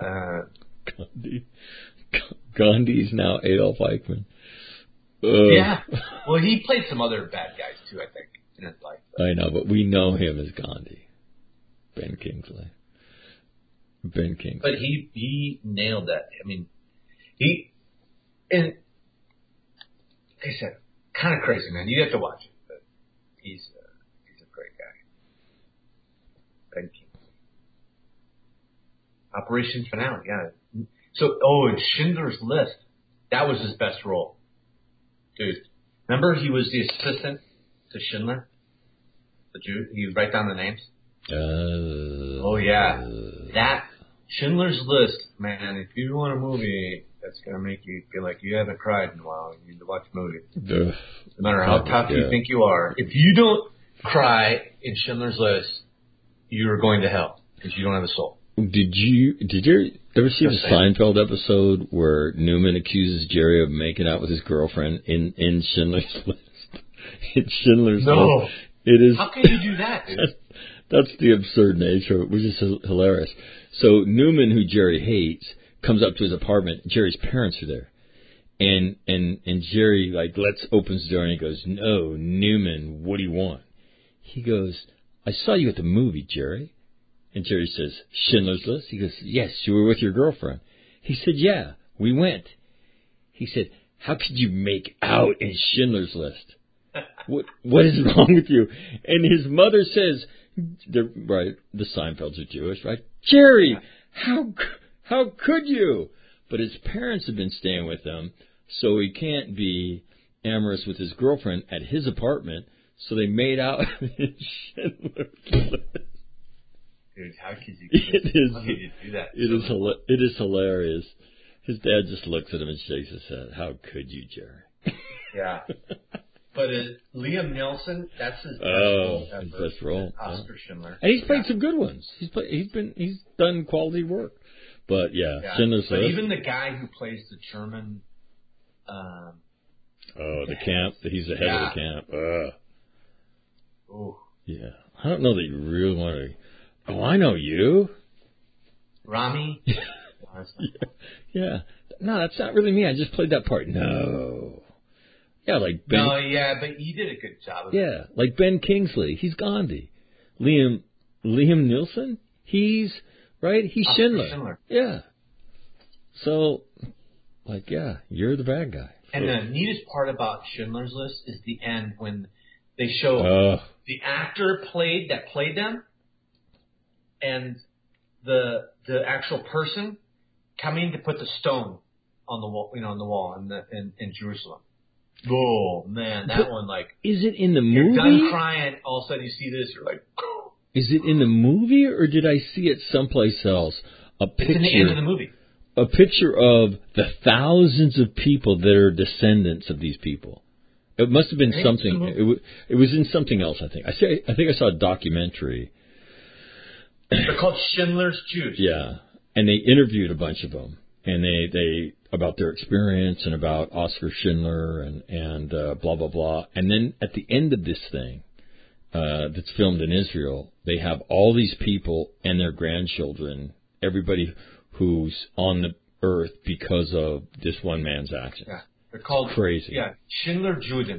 Gandhi's now Adolf Eichmann. Yeah. Well, he played some other bad guys, too, I think, in his life. I know, but we know him as Gandhi. Ben Kingsley. But he nailed that. I mean, and like I said, kind of crazy, man. You have to watch it, but he's a great guy. Ben Kingsley. Operation Finale, yeah. So, and Schindler's List. That was his best role. Dude, remember he was the assistant to Schindler? The Jew? He would write down the names? Oh, yeah. That, Schindler's List, man, if you want a movie that's going to make you feel like you haven't cried in a while, you need to watch the movie. No matter how tough you think you are. If you don't cry in Schindler's List, you are going to hell because you don't have a soul. Did you ever see the Seinfeld episode where Newman accuses Jerry of making out with his girlfriend in Schindler's List? In Schindler's List. No. It is. How can you do that, dude? That's the absurd nature of it, which is hilarious. So Newman, who Jerry hates, comes up to his apartment. Jerry's parents are there. And Jerry, opens the door and he goes, "No, Newman, what do you want?" He goes, "I saw you at the movie, Jerry." And Jerry says, "Schindler's List?" He goes, "Yes, you were with your girlfriend." He said, "Yeah, we went." He said, "How could you make out in Schindler's List? What is wrong with you?" And his mother says, right, the Seinfelds are Jewish, right? "Jerry, how could you?" But his parents have been staying with him, so he can't be amorous with his girlfriend at his apartment, so they made out in Schindler's List. Dude, how could you do that? It is hilarious. His dad just looks at him and shakes his head. "How could you, Jerry?" Yeah. But Liam Neeson, that's his best role ever. His best role. Oscar Schindler. And he's played some good ones. He's done quality work. But Schindler's List. But even the guy who plays the German the camp, he's the head of the camp. Oh. Yeah. I don't know that you really want to. Oh, I know you. Rami? Yeah. No, that's not really me. I just played that part. No. Yeah, like Ben. No, yeah, but you did a good job of it. Yeah, like Ben Kingsley. He's Gandhi. Liam Neeson. He's Schindler. Yeah. So, like, yeah, you're the bad guy. And the neatest part about Schindler's List is the end when they show the actor that played them and the actual person coming to put the stone on the wall, on the wall in Jerusalem. Oh man, that one, like, is it in the movie? You're done crying. All of a sudden, you see this. You're like, is it in the movie or did I see it someplace else? A picture. It's in the end of the movie. A picture of the thousands of people that are descendants of these people. It must have been something. It was in something else. I think. I think I saw a documentary. They're called Schindler's Jews. Yeah, and they interviewed a bunch of them, and they about their experience and about Oskar Schindler and blah blah blah. And then at the end of this thing, that's filmed in Israel, they have all these people and their grandchildren, everybody who's on the earth because of this one man's actions. Yeah, they're called crazy. Yeah, Schindler Juden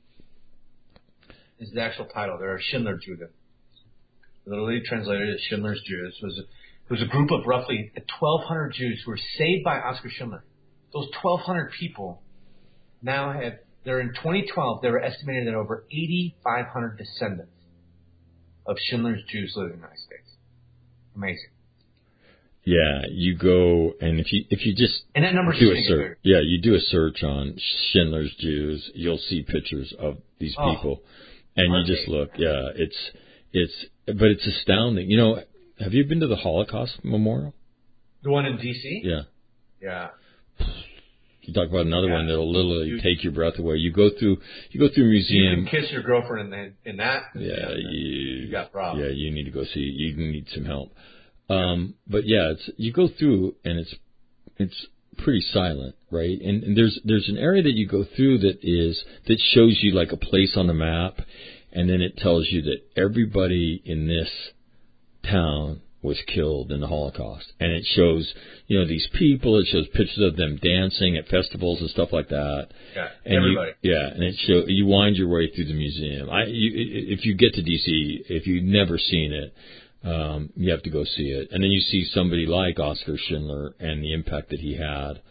is the actual title. They're Schindler Juden. Literally translated as Schindler's Jews. It was a group of roughly 1,200 Jews who were saved by Oskar Schindler. Those 1,200 people now they're in 2012, they were estimated at over 8,500 descendants of Schindler's Jews living in the United States. Amazing. Yeah, you go, and if you just and that number's do a search, you do a search on Schindler's Jews, you'll see pictures of these people, and you just look. Yeah, but it's astounding. Have you been to the Holocaust Memorial? The one in D.C.? Yeah. Yeah. You talk about another one that'll literally take your breath away. You go through a museum. You can kiss your girlfriend in that. Yeah, you got problems. Yeah, you need to go see. You need some help. But yeah, you go through and it's pretty silent, right? And there's an area that you go through that shows you like a place on the map, and then it tells you that everybody in this town was killed in the Holocaust, and it shows these people. It shows pictures of them dancing at festivals and stuff like that. Yeah, and everybody. And you wind your way through the museum. If you get to DC, if you've never seen it, you have to go see it, and then you see somebody like Oskar Schindler and the impact that he had.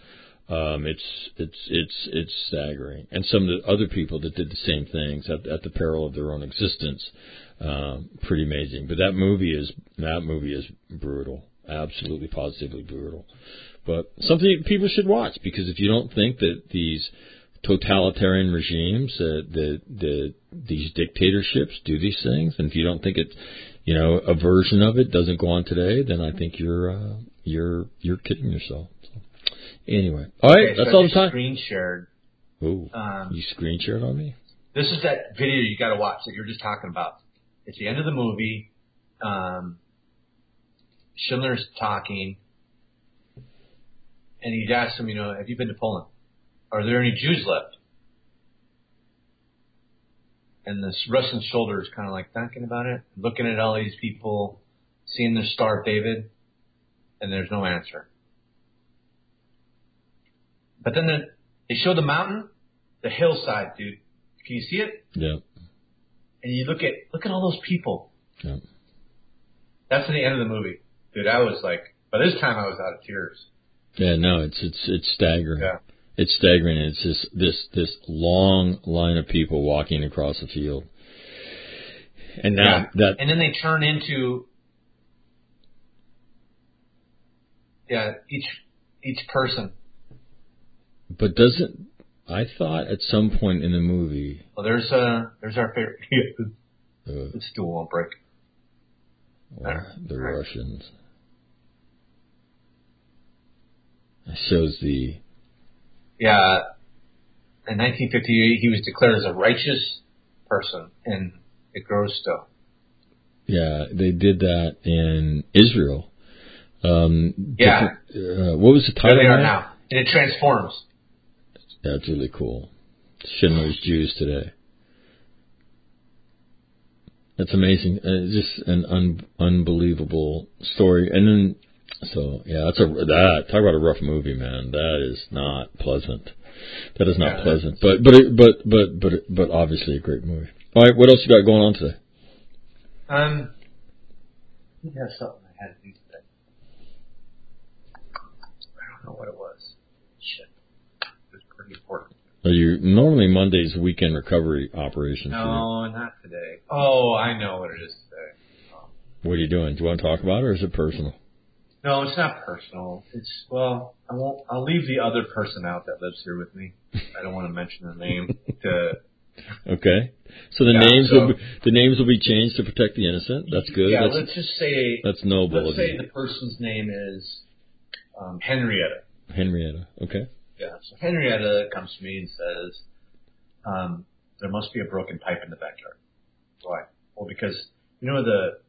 It's staggering, and some of the other people that did the same things at the peril of their own existence. Pretty amazing. But that movie is brutal, absolutely positively brutal. But something people should watch, because if you don't think that these totalitarian regimes, these dictatorships do these things, and if you don't think it, a version of it doesn't go on today, then I think you're kidding yourself. So, anyway, all right, that's all the time. Screen shared. Ooh, you screen shared on me? This is that video you got to watch that you were just talking about. It's the end of the movie. Schindler's talking, and he'd asked him, have you been to Poland? Are there any Jews left? And this Russian soldier is kind of like thinking about it, looking at all these people, seeing the Star of David, and there's no answer. But then they show the mountain, the hillside, dude. Can you see it? Yeah. And you look at all those people. Yeah. That's the end of the movie, dude. I was like, by this time I was out of tears. Yeah, no, it's staggering. Yeah. It's staggering. It's just this long line of people walking across the field, and now and then they turn into each person. But doesn't I thought at some point in the movie? Well, there's our favorite. The stool won't break. Well, the Russians. It shows the. Yeah, in 1958, he was declared as a righteous person, and it grows still. Yeah, they did that in Israel. Yeah. What was the title? There they are now, and it transforms. That's really cool. Schindler's Jews today. That's amazing. Just an unbelievable story. And then, so yeah, talk about a rough movie, man. That is not pleasant. That is not pleasant. But obviously a great movie. All right, what else you got going on today? I think I have something I had to do today. I don't know what it was. Shit. It was pretty important. Are you normally Monday's weekend recovery operation? No, not today. Oh, I know what it is today. What are you doing? Do you want to talk about it, or is it personal? No, it's not personal. I'll leave the other person out that lives here with me. I don't want to mention the name. Okay. So the names will be changed to protect the innocent. That's good. Yeah, let's just say that's noble. Let's say the person's name is Henrietta. Henrietta. Okay. Yeah. So Henrietta comes to me and says, there must be a broken pipe in the backyard. Why? Well, because you know the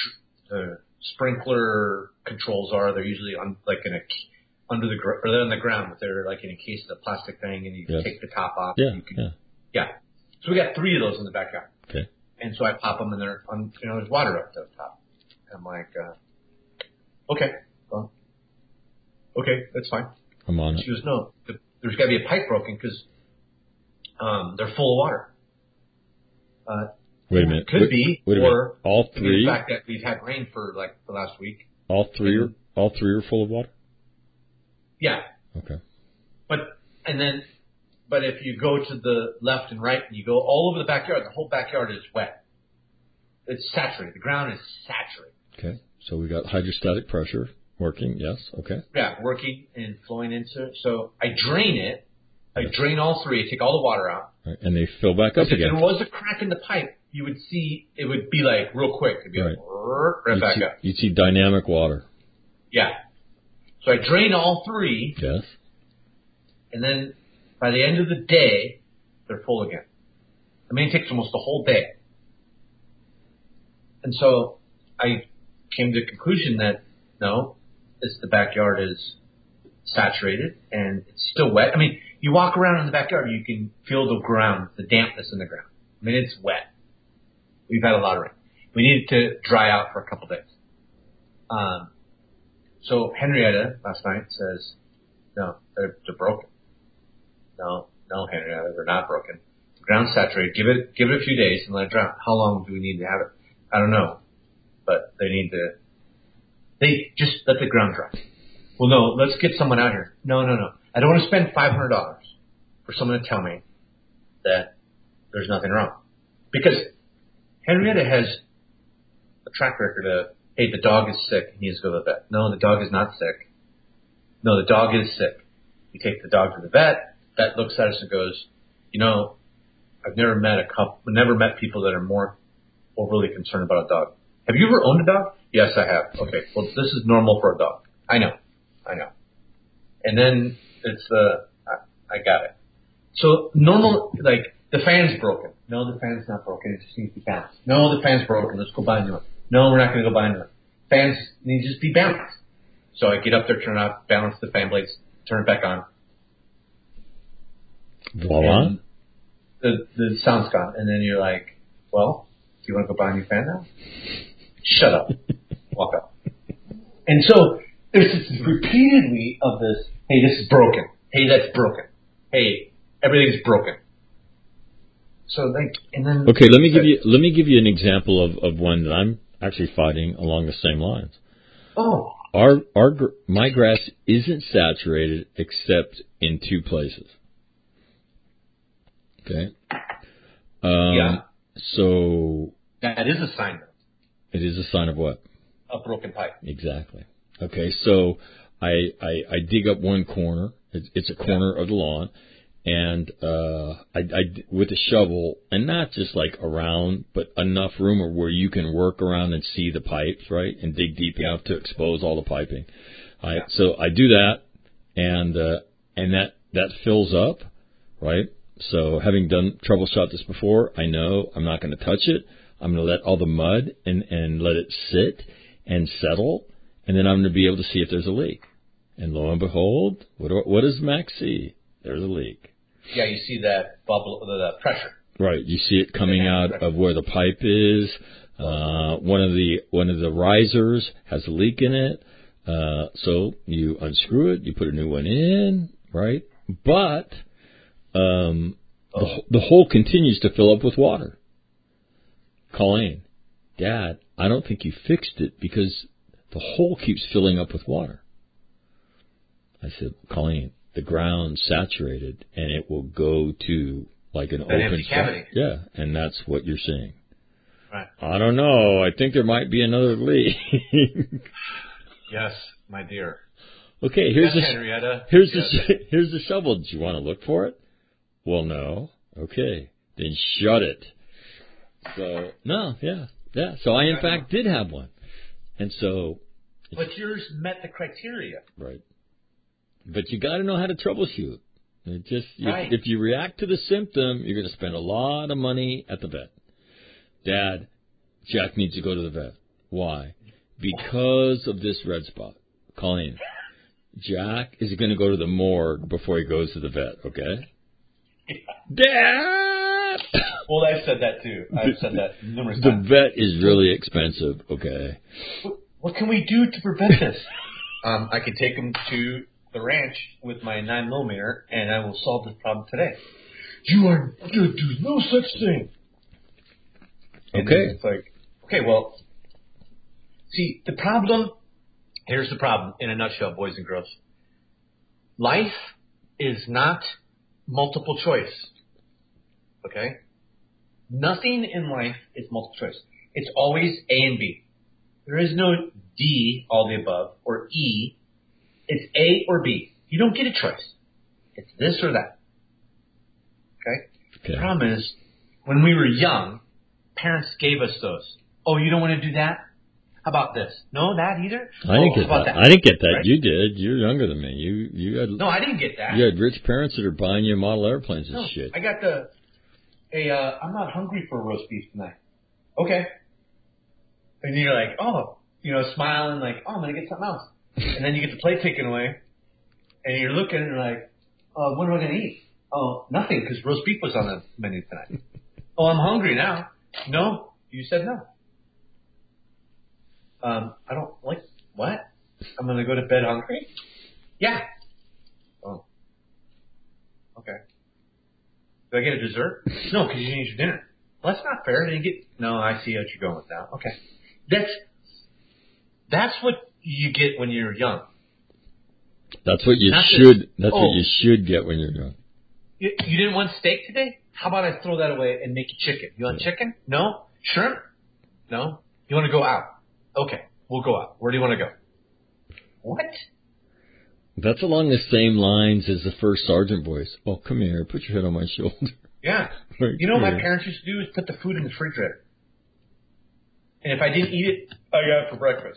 sprinkler controls they're usually under the or they're on the ground, but they're like in a case of a plastic thing, and you take the top off. Yeah. Yeah. So we got 3 of those in the backyard. Okay. And so I pop them, and there's water up to the top. And I'm like, okay, well, okay, that's fine. I'm on it. She goes, no, there's got to be a pipe broken because they're full of water. Wait a minute. Could be. Wait a minute. All 3? The fact that we've had rain for like the last week. All three are full of water? Yeah. Okay. But if you go to the left and right and you go all over the backyard, the whole backyard is wet. It's saturated. The ground is saturated. Okay. So we got hydrostatic pressure working. Yes. Okay. Yeah, working and flowing into it. So I drain it. I drain all 3. I take all the water out. Right. And they fill back up again. If there was a crack in the pipe, you would see it would be like real quick. It'd be like right back up. You'd see dynamic water. Yeah. So I drain all 3. Yes. And then by the end of the day, they're full again. I mean, it takes almost the whole day. And so I came to the conclusion that, no, the backyard is saturated and it's still wet. I mean, you walk around in the backyard, you can feel the ground, the dampness in the ground. I mean, it's wet. We've had a lot of rain. We need it to dry out for a couple days. So Henrietta last night says, no, they're broken. No, Henrietta, they're not broken. The ground's saturated. Give it a few days and let it dry. How long do we need to have it? I don't know. But they just let the ground dry. Well, no, let's get someone out here. No. I don't want to spend $500 for someone to tell me that there's nothing wrong. Because Henrietta has a track record of, hey, the dog is sick. He needs to go to the vet. No, the dog is not sick. No, the dog is sick. You take the dog to the vet. Vet looks at us and goes, I've never met people that are more overly concerned about a dog. Have you ever owned a dog? Yes, I have. Okay, well, this is normal for a dog. I know. And then it's I got it. So normal, like the fan's broken. No, the fan's not broken. It just needs to be balanced. No, the fan's broken. Let's go buy a new one. No, we're not going to go buy a new one. Fans need to just be balanced. So I get up there, turn it off, balance the fan blades, turn it back on. Voila. The sound's gone. And then you're like, well, do you want to go buy a new fan now? Shut up. Walk up. And so there's this repeatedly of this, hey, this is broken. Hey, that's broken. Hey, everything's broken. So like, and then okay, let me give you an example of one that I'm actually fighting along the same lines. Oh, my grass isn't saturated except in 2 places. Okay. Yeah. So that is a sign. It is a sign of what? A broken pipe. Exactly. Okay, so I dig up one corner. It's a corner of the lawn, and I with a shovel, and not just like around, but enough room where you can work around and see the pipes, right, and dig deep enough to expose all the piping. So I do that, and that fills up, right? So having troubleshot this before, I know I'm not going to touch it. I'm going to let all the mud and let it sit and settle, and then I'm going to be able to see if there's a leak. And lo and behold, what does Max see? There's a leak. Yeah, you see that bubble, the pressure. Right. You see it coming out of where the pipe is. One of the risers has a leak in it. So you unscrew it, you put a new one in, right? But the hole continues to fill up with water. Colleen, Dad, I don't think you fixed it because the hole keeps filling up with water. I said, Colleen, the ground's saturated and it will go to like an open cavity. Yeah, and that's what you're seeing. Right. I don't know. I think there might be another leak. Yes, my dear. Okay, here's Henrietta. Here's the shovel. Do you want to look for it? Well, no. Okay, then shut it. So no, yeah. So I in fact did have one, and so. But yours met the criteria. Right. But you got to know how to troubleshoot. It just right. If you react to the symptom, you're going to spend a lot of money at the vet. Dad, Jack needs to go to the vet. Why? Because of this red spot. Colleen, Jack is going to go to the morgue before he goes to the vet, okay? Dad! Well, I've said that too. I've said that numerous The times. vet is really expensive, okay? What can we do to prevent this? I can take him to the ranch with my 9mm, and I will solve this problem today. There's no such thing. And okay. It's like, okay, well, see, here's the problem in a nutshell, boys and girls. Life is not multiple choice. Okay? Nothing in life is multiple choice. It's always A and B. There is no D, all the above, or E. It's A or B. You don't get a choice. It's this or that. Okay? The problem is, when we were young, parents gave us those. Oh, you don't want to do that? How about this? No, that either? I didn't get that. I didn't get that. Right? You did. You're younger than me. You had. No, I didn't get that. You had rich parents that are buying you model airplanes and shit. I got I'm not hungry for roast beef tonight. Okay. And you're like, smiling like, I'm going to get something else. And then you get the plate taken away, and you're looking and you're like, what am I going to eat? Oh, nothing, because roast beef was on the menu tonight. Oh, I'm hungry now. No, you said no. I don't like, what? I'm going to go to bed hungry? Yeah. Oh. Okay. Do I get a dessert? No, because you didn't eat your dinner. Well, that's not fair. No, I see what you're going with now. Okay. That's what you get when you're young. That's what you should. That's what you should get when you're young. You didn't want steak today? How about I throw that away and make you chicken? You want chicken? No. Shrimp? No. You want to go out? Okay, we'll go out. Where do you want to go? What? That's along the same lines as the first sergeant voice. Oh, come here. Put your head on my shoulder. Yeah. Right, you know what my parents used to do is put the food in the refrigerator. And if I didn't eat it, I got it for breakfast.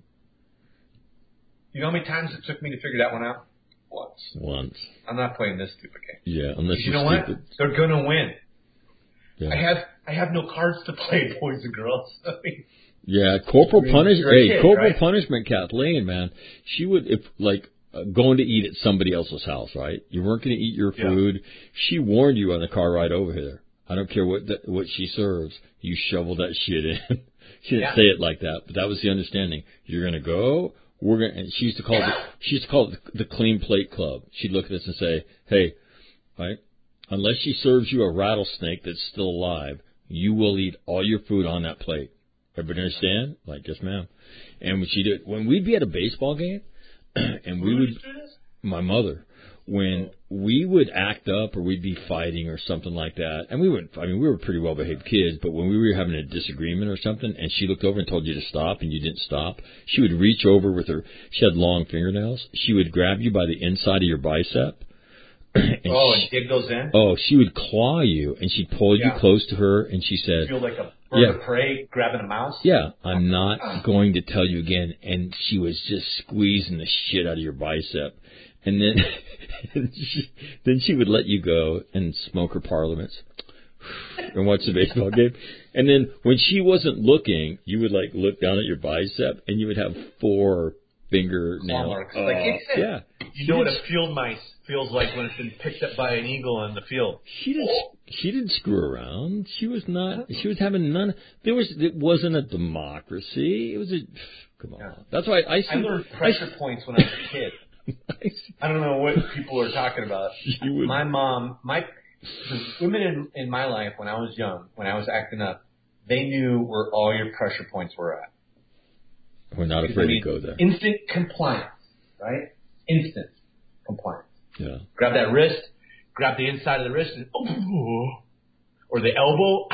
You know how many times it took me to figure that one out? Once. I'm not playing this stupid game. Yeah, unless you know stupid. What? They're going to win. Yeah. I have no cards to play, boys and girls. Yeah, corporal punishment. Corporal right? punishment, Kathleen, man. She would, going to eat at somebody else's house, right? You weren't going to eat your food. Yeah. She warned you on the car ride over here. I don't care what she serves. You shovel that shit in. She didn't say it like that, but that was the understanding. You're going to go. And she used to call it the Clean Plate Club. She'd look at us and say, "Hey, right? Unless she serves you a rattlesnake that's still alive, you will eat all your food on that plate." Everybody understand? Like, yes, ma'am. And when we'd be at a baseball game, and my mother, when we would act up or we'd be fighting or something like that, and we were pretty well behaved kids, but when we were having a disagreement or something, and she looked over and told you to stop and you didn't stop, she would reach over with her, she had long fingernails, she would grab you by the inside of your bicep. And dig those in? Oh, she would claw you, and she'd pull you close to her, and she said... You feel like a bird of prey grabbing a mouse? Yeah, I'm not going to tell you again. And she was just squeezing the shit out of your bicep. And then she would let you go and smoke her parliaments and watch the baseball game. And then when she wasn't looking, you would, look down at your bicep, and you would have 4 fingernails. Yeah. You know what a field mice feels like when it's been picked up by an eagle in the field. She didn't screw around. She was having none. It wasn't a democracy. It was come on. Yeah. That's why I learned pressure points when I was a kid. I don't know what people are talking about. My mom, the women in my life when I was young, when I was acting up, they knew where all your pressure points were at. We're not afraid to go there. Instant compliance, right? Instant compliance. Yeah. Grab that wrist, grab the inside of the wrist, and or the elbow.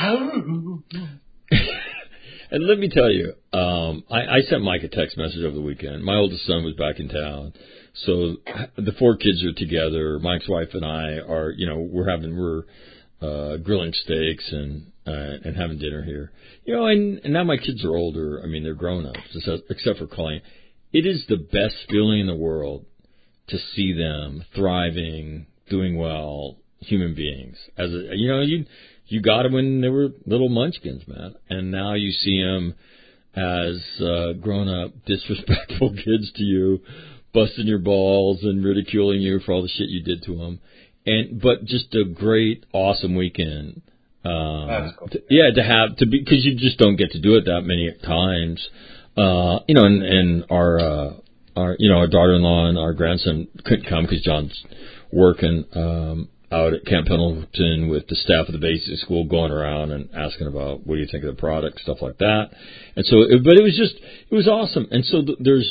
And let me tell you, I sent Mike a text message over the weekend. My oldest son was back in town. So the 4 kids are together. Mike's wife and I are, we're grilling steaks and having dinner here. And now my kids are older. I mean, they're grown ups, except for Colleen. It is the best feeling in the world to see them thriving, doing well, human beings. You got them when they were little munchkins, man, and now you see them as grown up, disrespectful kids to you, busting your balls and ridiculing you for all the shit you did to them. But just a great, awesome weekend. That's cool. Because you just don't get to do it that many times. And our daughter-in-law and our grandson couldn't come because John's working out at Camp Pendleton with the staff of the basic school, going around and asking about what do you think of the product, stuff like that. And so, but it was awesome. And so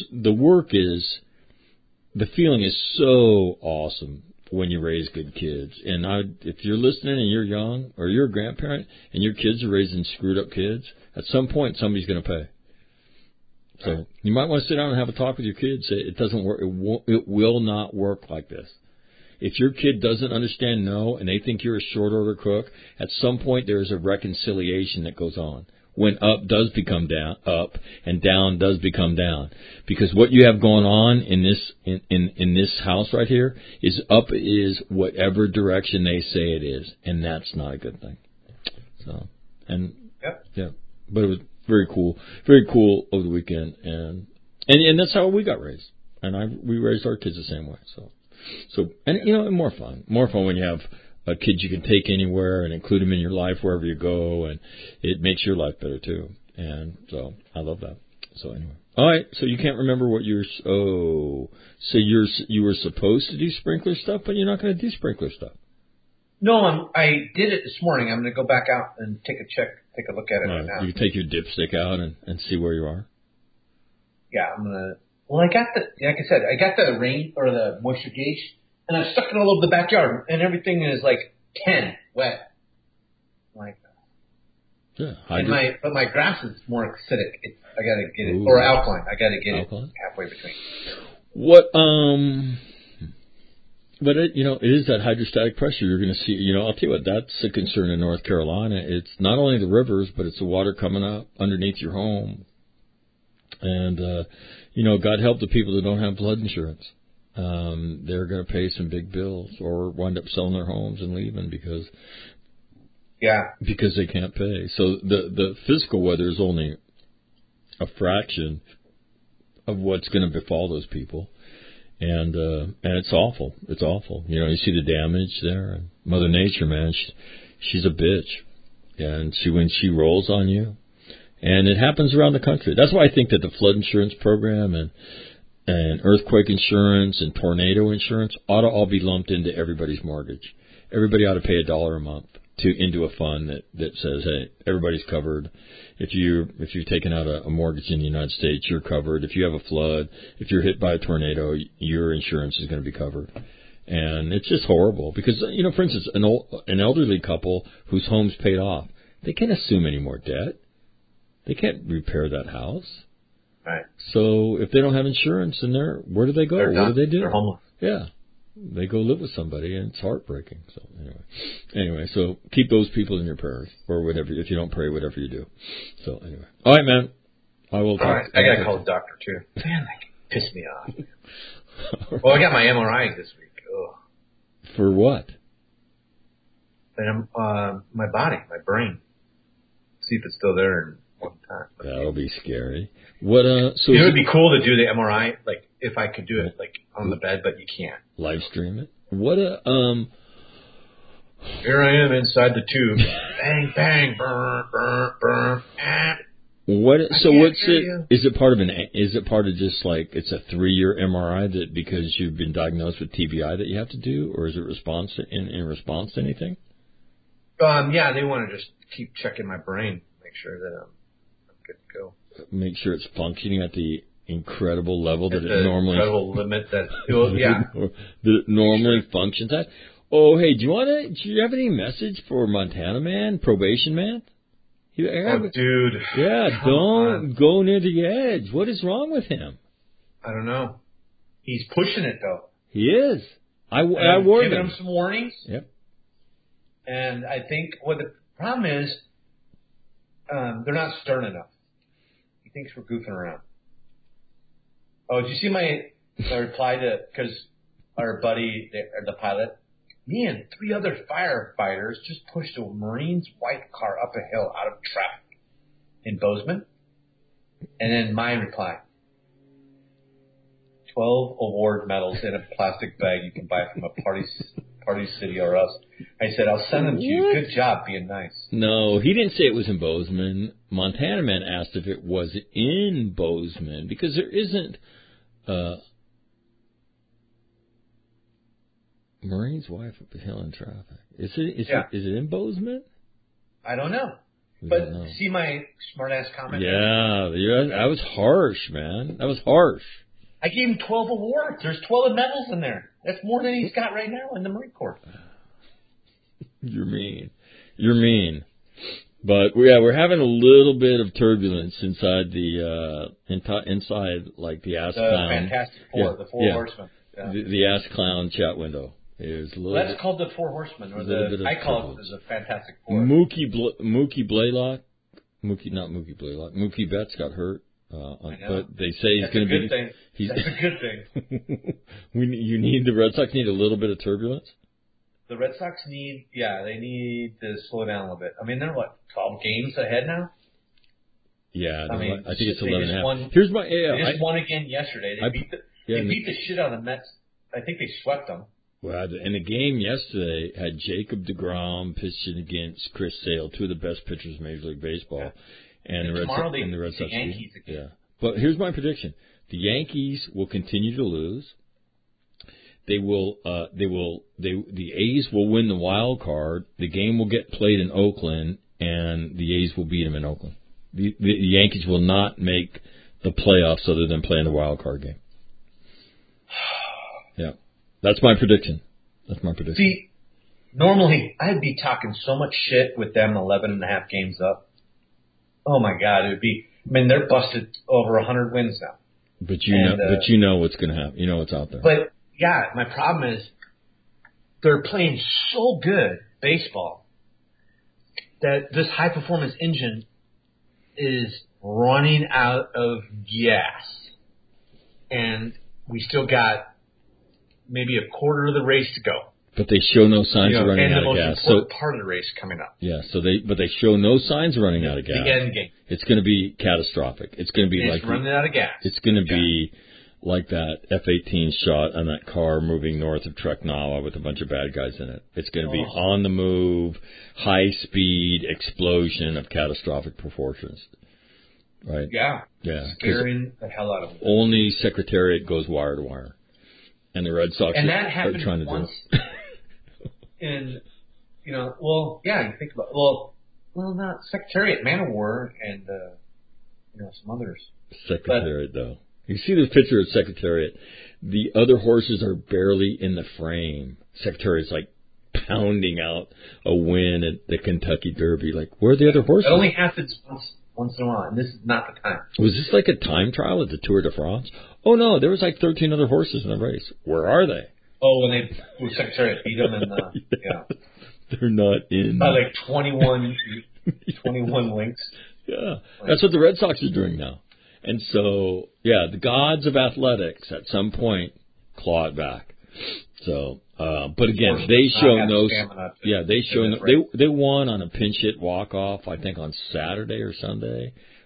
the feeling is so awesome when you raise good kids. And if you're listening and you're young or you're a grandparent and your kids are raising screwed up kids, at some point somebody's going to pay. So you might want to sit down and have a talk with your kids. Say it doesn't work. It will not work like this. If your kid doesn't understand no and they think you're a short order cook, at some point there is a reconciliation that goes on. When up does become down, up, and down does become down. Because what you have going on in this house right here is up is whatever direction they say it is, and that's not a good thing. So, but it was very cool over the weekend, and that's how we got raised, and we raised our kids the same way. So and more fun when you have kids you can take anywhere and include them in your life wherever you go, and it makes your life better too. And so I love that. So anyway, all right. So you can't remember what you were supposed to do sprinkler stuff, but you're not going to do sprinkler stuff. No, I did it this morning. I'm going to go back out and take a look at it right now. You can take your dipstick out and see where you are. Yeah, I'm gonna. Well, like I said, I got the rain or the moisture gauge, and I've stuck it all over the backyard, and everything is like 10 wet. Like, yeah, but my grass is more acidic. I gotta get it, or alkaline. I gotta get it halfway between. But it is that hydrostatic pressure you're going to see. I'll tell you what, that's a concern in North Carolina. It's not only the rivers, but it's the water coming up underneath your home. And, God help the people that don't have flood insurance. They're going to pay some big bills or wind up selling their homes and leaving because they can't pay. So the physical weather is only a fraction of what's going to befall those people. And it's awful. It's awful. You see the damage there. And Mother Nature, man, she's a bitch. And when she rolls on you, and it happens around the country. That's why I think that the flood insurance program and earthquake insurance and tornado insurance ought to all be lumped into everybody's mortgage. Everybody ought to pay $1 a month into a fund that says, hey, everybody's covered. If you've taken out a mortgage in the United States, you're covered. If you have a flood, if you're hit by a tornado, your insurance is going to be covered. And it's just horrible because, for instance, an elderly couple whose home's paid off, they can't assume any more debt. They can't repair that house. Right. So if they don't have insurance, then where do they go? What do they do? They're homeless. Yeah. They go live with somebody, and it's heartbreaking. So anyway, so keep those people in your prayers, or whatever. If you don't pray, whatever you do. So anyway, all right, man. I will. All right, I gotta call the doctor too. Man, that pissed me off. Well, I got my MRI this week. Ugh. For what? And my body, my brain. See if it's still there. And one time. That'll be scary. What? So it would be cool to do the MRI, like if I could do it, like on the bed, but you can't. Live stream it. What? Here I am inside the tube. Bang, bang, burr, burr, burr. What? So what's it? You. Is it part of an? Is it part of just like it's a 3-year MRI that because you've been diagnosed with TBI that you have to do, or is it response in response to anything? Yeah, they want to just keep checking my brain, make sure that I'm good to go. Make sure it's functioning at the incredible level At that the it normally incredible limit that yeah that it normally functions at. Oh, hey, do you have any message for Montana Man, probation man? Dude. Yeah, don't go near the edge. What is wrong with him? I don't know. He's pushing it though. He is. I warned him some warnings. Yep. And I think what the problem is, they're not stern enough. He thinks we're goofing around. Oh, did you see my reply to, because our buddy, the pilot, me and 3 other firefighters just pushed a Marine's white car up a hill out of traffic in Bozeman. And then my reply, 12 award medals in a plastic bag you can buy from a Party City or us. I said, I'll send them to you. Good job being nice. No, he didn't say it was in Bozeman. Montana Man asked if it was in Bozeman because there isn't Marine's wife up a hill in traffic. Is it in Bozeman? I don't know. See my smart-ass comment? Yeah, that was harsh, man. That was harsh. I gave him 12 awards. There's 12 medals in there. That's more than he's got right now in the Marine Corps. You're mean. But we're having a little bit of turbulence inside the inside like the Ask Clown. Fantastic Four, the Four Horsemen. Yeah. The Ask Clown chat window is a little. That's called the Four Horsemen, or I call it the Fantastic Four. Mookie Blaylock, not Mookie Blaylock. Mookie Betts got hurt. But they say he's going to be. That's a good thing. The Red Sox need a little bit of turbulence. The Red Sox need to slow down a little bit. I mean, they're 12 games ahead now? Yeah, I think it's 11.5. Here's my They just won again yesterday. They beat the shit out of the Mets. I think they swept them. Well, and the game yesterday had Jacob deGrom pitching against Chris Sale, 2 of the best pitchers in Major League Baseball. Yeah. And the Red Sox. Yankees again. Yeah. But here's my prediction: the Yankees will continue to lose. The A's will win the wild card. The game will get played in Oakland, and the A's will beat them in Oakland. The Yankees will not make the playoffs other than playing the wild card game. Yeah, that's my prediction. See, normally I'd be talking so much shit with them 11.5 games up. Oh my God, it would be. I mean, they're busted over 100 wins now. But you know what's going to happen. You know what's out there. But yeah, my problem is they're playing so good baseball that this high performance engine is running out of gas, and we still got maybe a quarter of the race to go. But they show no signs of running out of gas. And the most important part of the race coming up. Yeah, but they show no signs of running out of gas. The end game. It's going to be catastrophic. It's going to be like running out of gas. It's going to be like that F-18 shot on that car moving north of Treknawa with a bunch of bad guys in it. It's going to be on the move, high speed explosion of catastrophic proportions. Right? Yeah. Yeah. Scaring the hell out of them. Only Secretariat goes wire to wire. And the Red Sox are trying to once, do it. And, you think about not Secretariat, Man of War, and, some others. Secretariat, though. You see the picture of Secretariat. The other horses are barely in the frame. Secretariat's like pounding out a win at the Kentucky Derby. Like, where are the other horses? It only happens once in a while, and this is not the time. Was this like a time trial at the Tour de France? Oh, no, there was like 13 other horses in the race. Where are they? Oh, when Secretariat beat them, and yeah. They're not in. By like 21 links. Yeah, that's what the Red Sox are doing now. And so, yeah, the gods of athletics at some point claw it back. So, but again, they show no. Yeah, they show no. They won on a pinch hit walk off, I think, on Saturday or Sunday,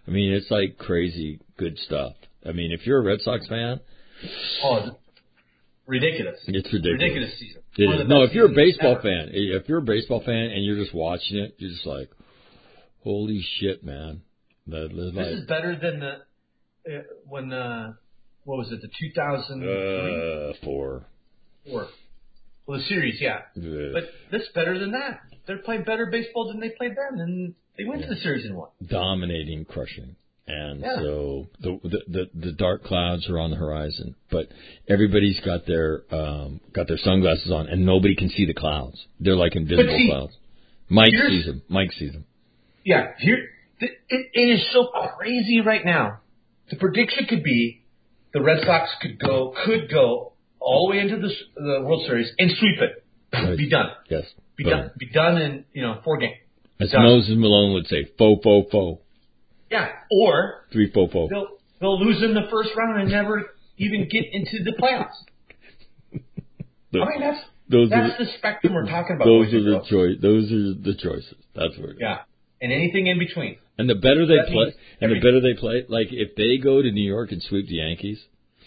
I mean, it's like crazy good stuff. I mean, if you're a Red Sox fan, ridiculous. It's ridiculous. Ridiculous season. It is. No, if you're a baseball fan, and you're just watching it, you're just like, holy shit, man. This is better than what was it, the 2003? 4. Well, the series, yeah. But this is better than that. They're playing better baseball than they played then, and they went to the series and won. Dominating, crushing. And so the dark clouds are on the horizon, but everybody's got their sunglasses on, and nobody can see the clouds. They're like invisible clouds. Mike sees them. Yeah, it is so crazy right now. The prediction could be the Red Sox could go all the way into the World Series and sweep it. Right. Be done. Yes. Be done in 4 games. As Moses Malone would say, faux. Yeah, or 3 faux. They'll lose in the first round and never even get into the playoffs. That's the spectrum we're talking about. Those are the choices. That's what it is. Yeah, and anything in between. And the better they play, like if they go to New York and sweep the Yankees,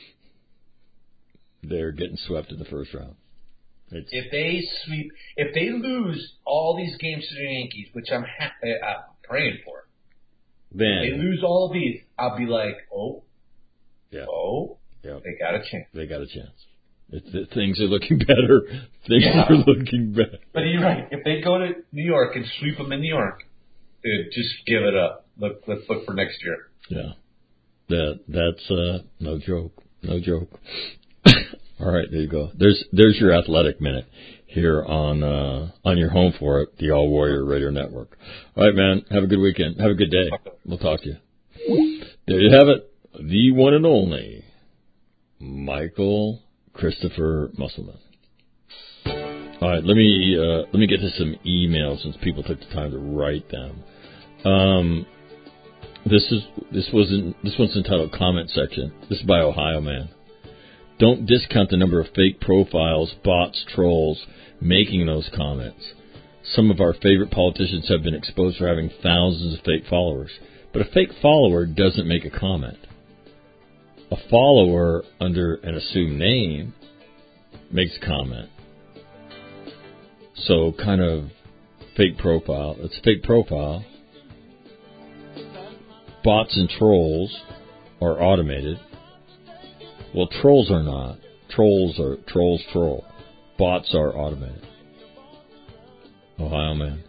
they're getting swept in the first round. If they lose all these games to the Yankees, which I'm praying for, then if they lose all of these, I'll be like, they got a chance. They got a chance. Things are looking better. Things are looking better. But you're right. If they go to New York and sweep them in New York, dude, just give it up. Let's look for next year. Yeah, that's no joke. No joke. All right, there you go. There's your athletic minute here on your home for it, the All Warrior Radio Network. All right, man. Have a good weekend. Have a good day. We'll talk to you. There you have it. The one and only Michael Christopher Musselman. All right, let me get to some emails since people took the time to write them. This one's entitled Comment Section. This is by Ohio Man. Don't discount the number of fake profiles, bots, trolls making those comments. Some of our favorite politicians have been exposed for having thousands of fake followers, but a fake follower doesn't make a comment. A follower under an assumed name makes a comment. So kind of fake profile. It's a fake profile. Bots and trolls are automated. Well, trolls are not. Trolls troll. Bots are automated. Ohio Man.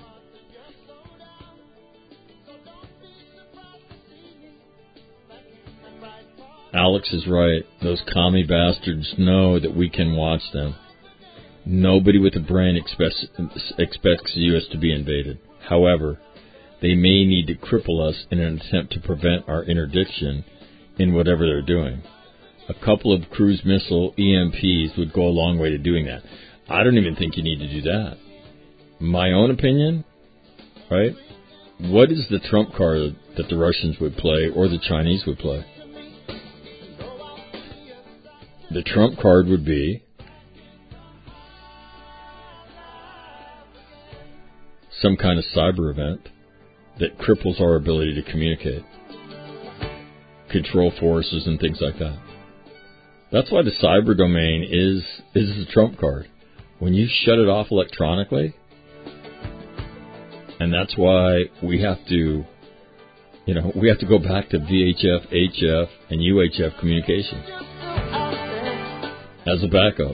Alex is right. Those commie bastards know that we can watch them. Nobody with a brain expects the U.S. to be invaded. However, they may need to cripple us in an attempt to prevent our interdiction in whatever they're doing. A couple of cruise missile EMPs would go a long way to doing that. I don't even think you need to do that. My own opinion, right? What is the trump card that the Russians would play or the Chinese would play? The trump card would be some kind of cyber event that cripples our ability to communicate, control forces, and things like that. That's why the cyber domain is the trump card. When you shut it off electronically, and that's why we have to go back to VHF, HF, and UHF communications as a backup.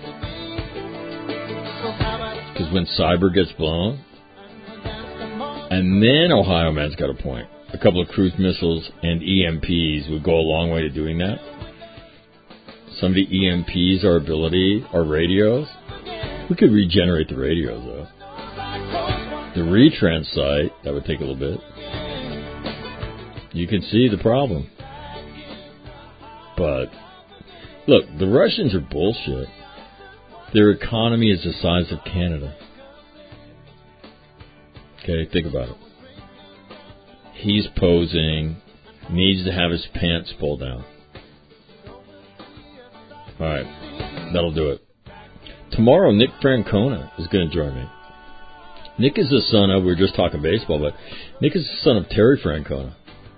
Because when cyber gets blown, and then Ohio Man's got a point. A couple of cruise missiles and EMPs would go a long way to doing that. Some of the EMPs, our radios. We could regenerate the radios, though. The retrans site, that would take a little bit. You can see the problem. But, look, the Russians are bullshit. Their economy is the size of Canada. Okay, think about it. He's posing, needs to have his pants pulled down. All right, that'll do it. Tomorrow, Nick Francona is going to join me. Nick is the son of, we were just talking baseball, but Nick is the son of Terry Francona.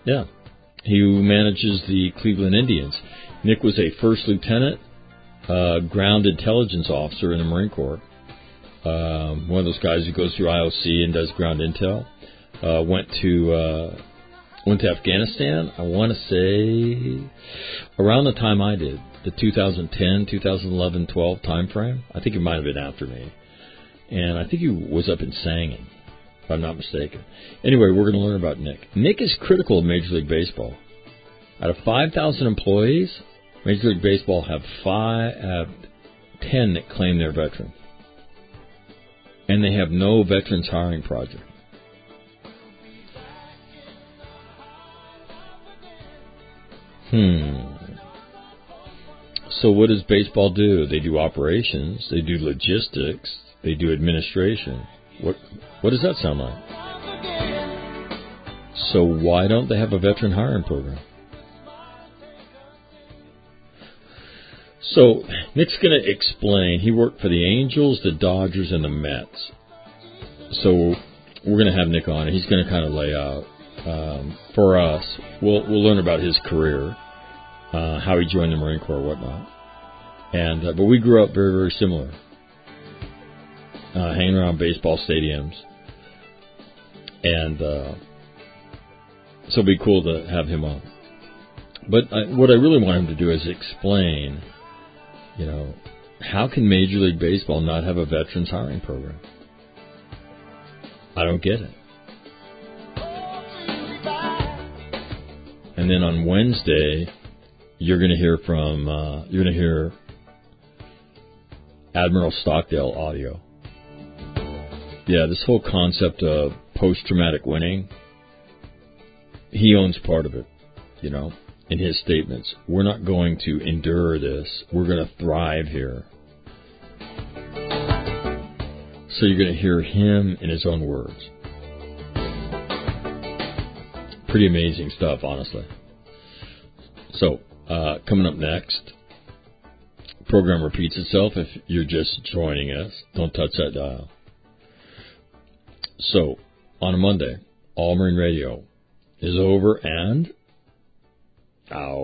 Yeah. He manages the Cleveland Indians. Nick was a first lieutenant, ground intelligence officer in the Marine Corps. One of those guys who goes through IOC and does ground intel. Went to Afghanistan, I want to say, around the time I did, the 2010, 2011, 12 time frame. I think it might have been after me. And I think he was up in Sangin, if I'm not mistaken. Anyway, we're going to learn about Nick. Nick is critical of Major League Baseball. Out of 5,000 employees, Major League Baseball have 10 that claim they're veterans. And they have no veterans hiring project. So what does baseball do? They do operations, they do logistics, they do administration. What does that sound like? So why don't they have a veteran hiring program? So Nick's going to explain. He worked for the Angels, the Dodgers, and the Mets. So we're going to have Nick on, and he's going to kind of lay out for us. We'll learn about his career, how he joined the Marine Corps, whatnot. And but we grew up very, very similar, hanging around baseball stadiums, and so it'd be cool to have him on. But what I really want him to do is explain, how can Major League Baseball not have a veterans hiring program? I don't get it. And then on Wednesday, you're going to hear from Admiral Stockdale audio. Yeah, this whole concept of post-traumatic winning, he owns part of it, in his statements. We're not going to endure this. We're going to thrive here. So you're going to hear him in his own words. Pretty amazing stuff, honestly. So, coming up next, program repeats itself if you're just joining us. Don't touch that dial. So, on a Monday, All Marine Radio is over and out.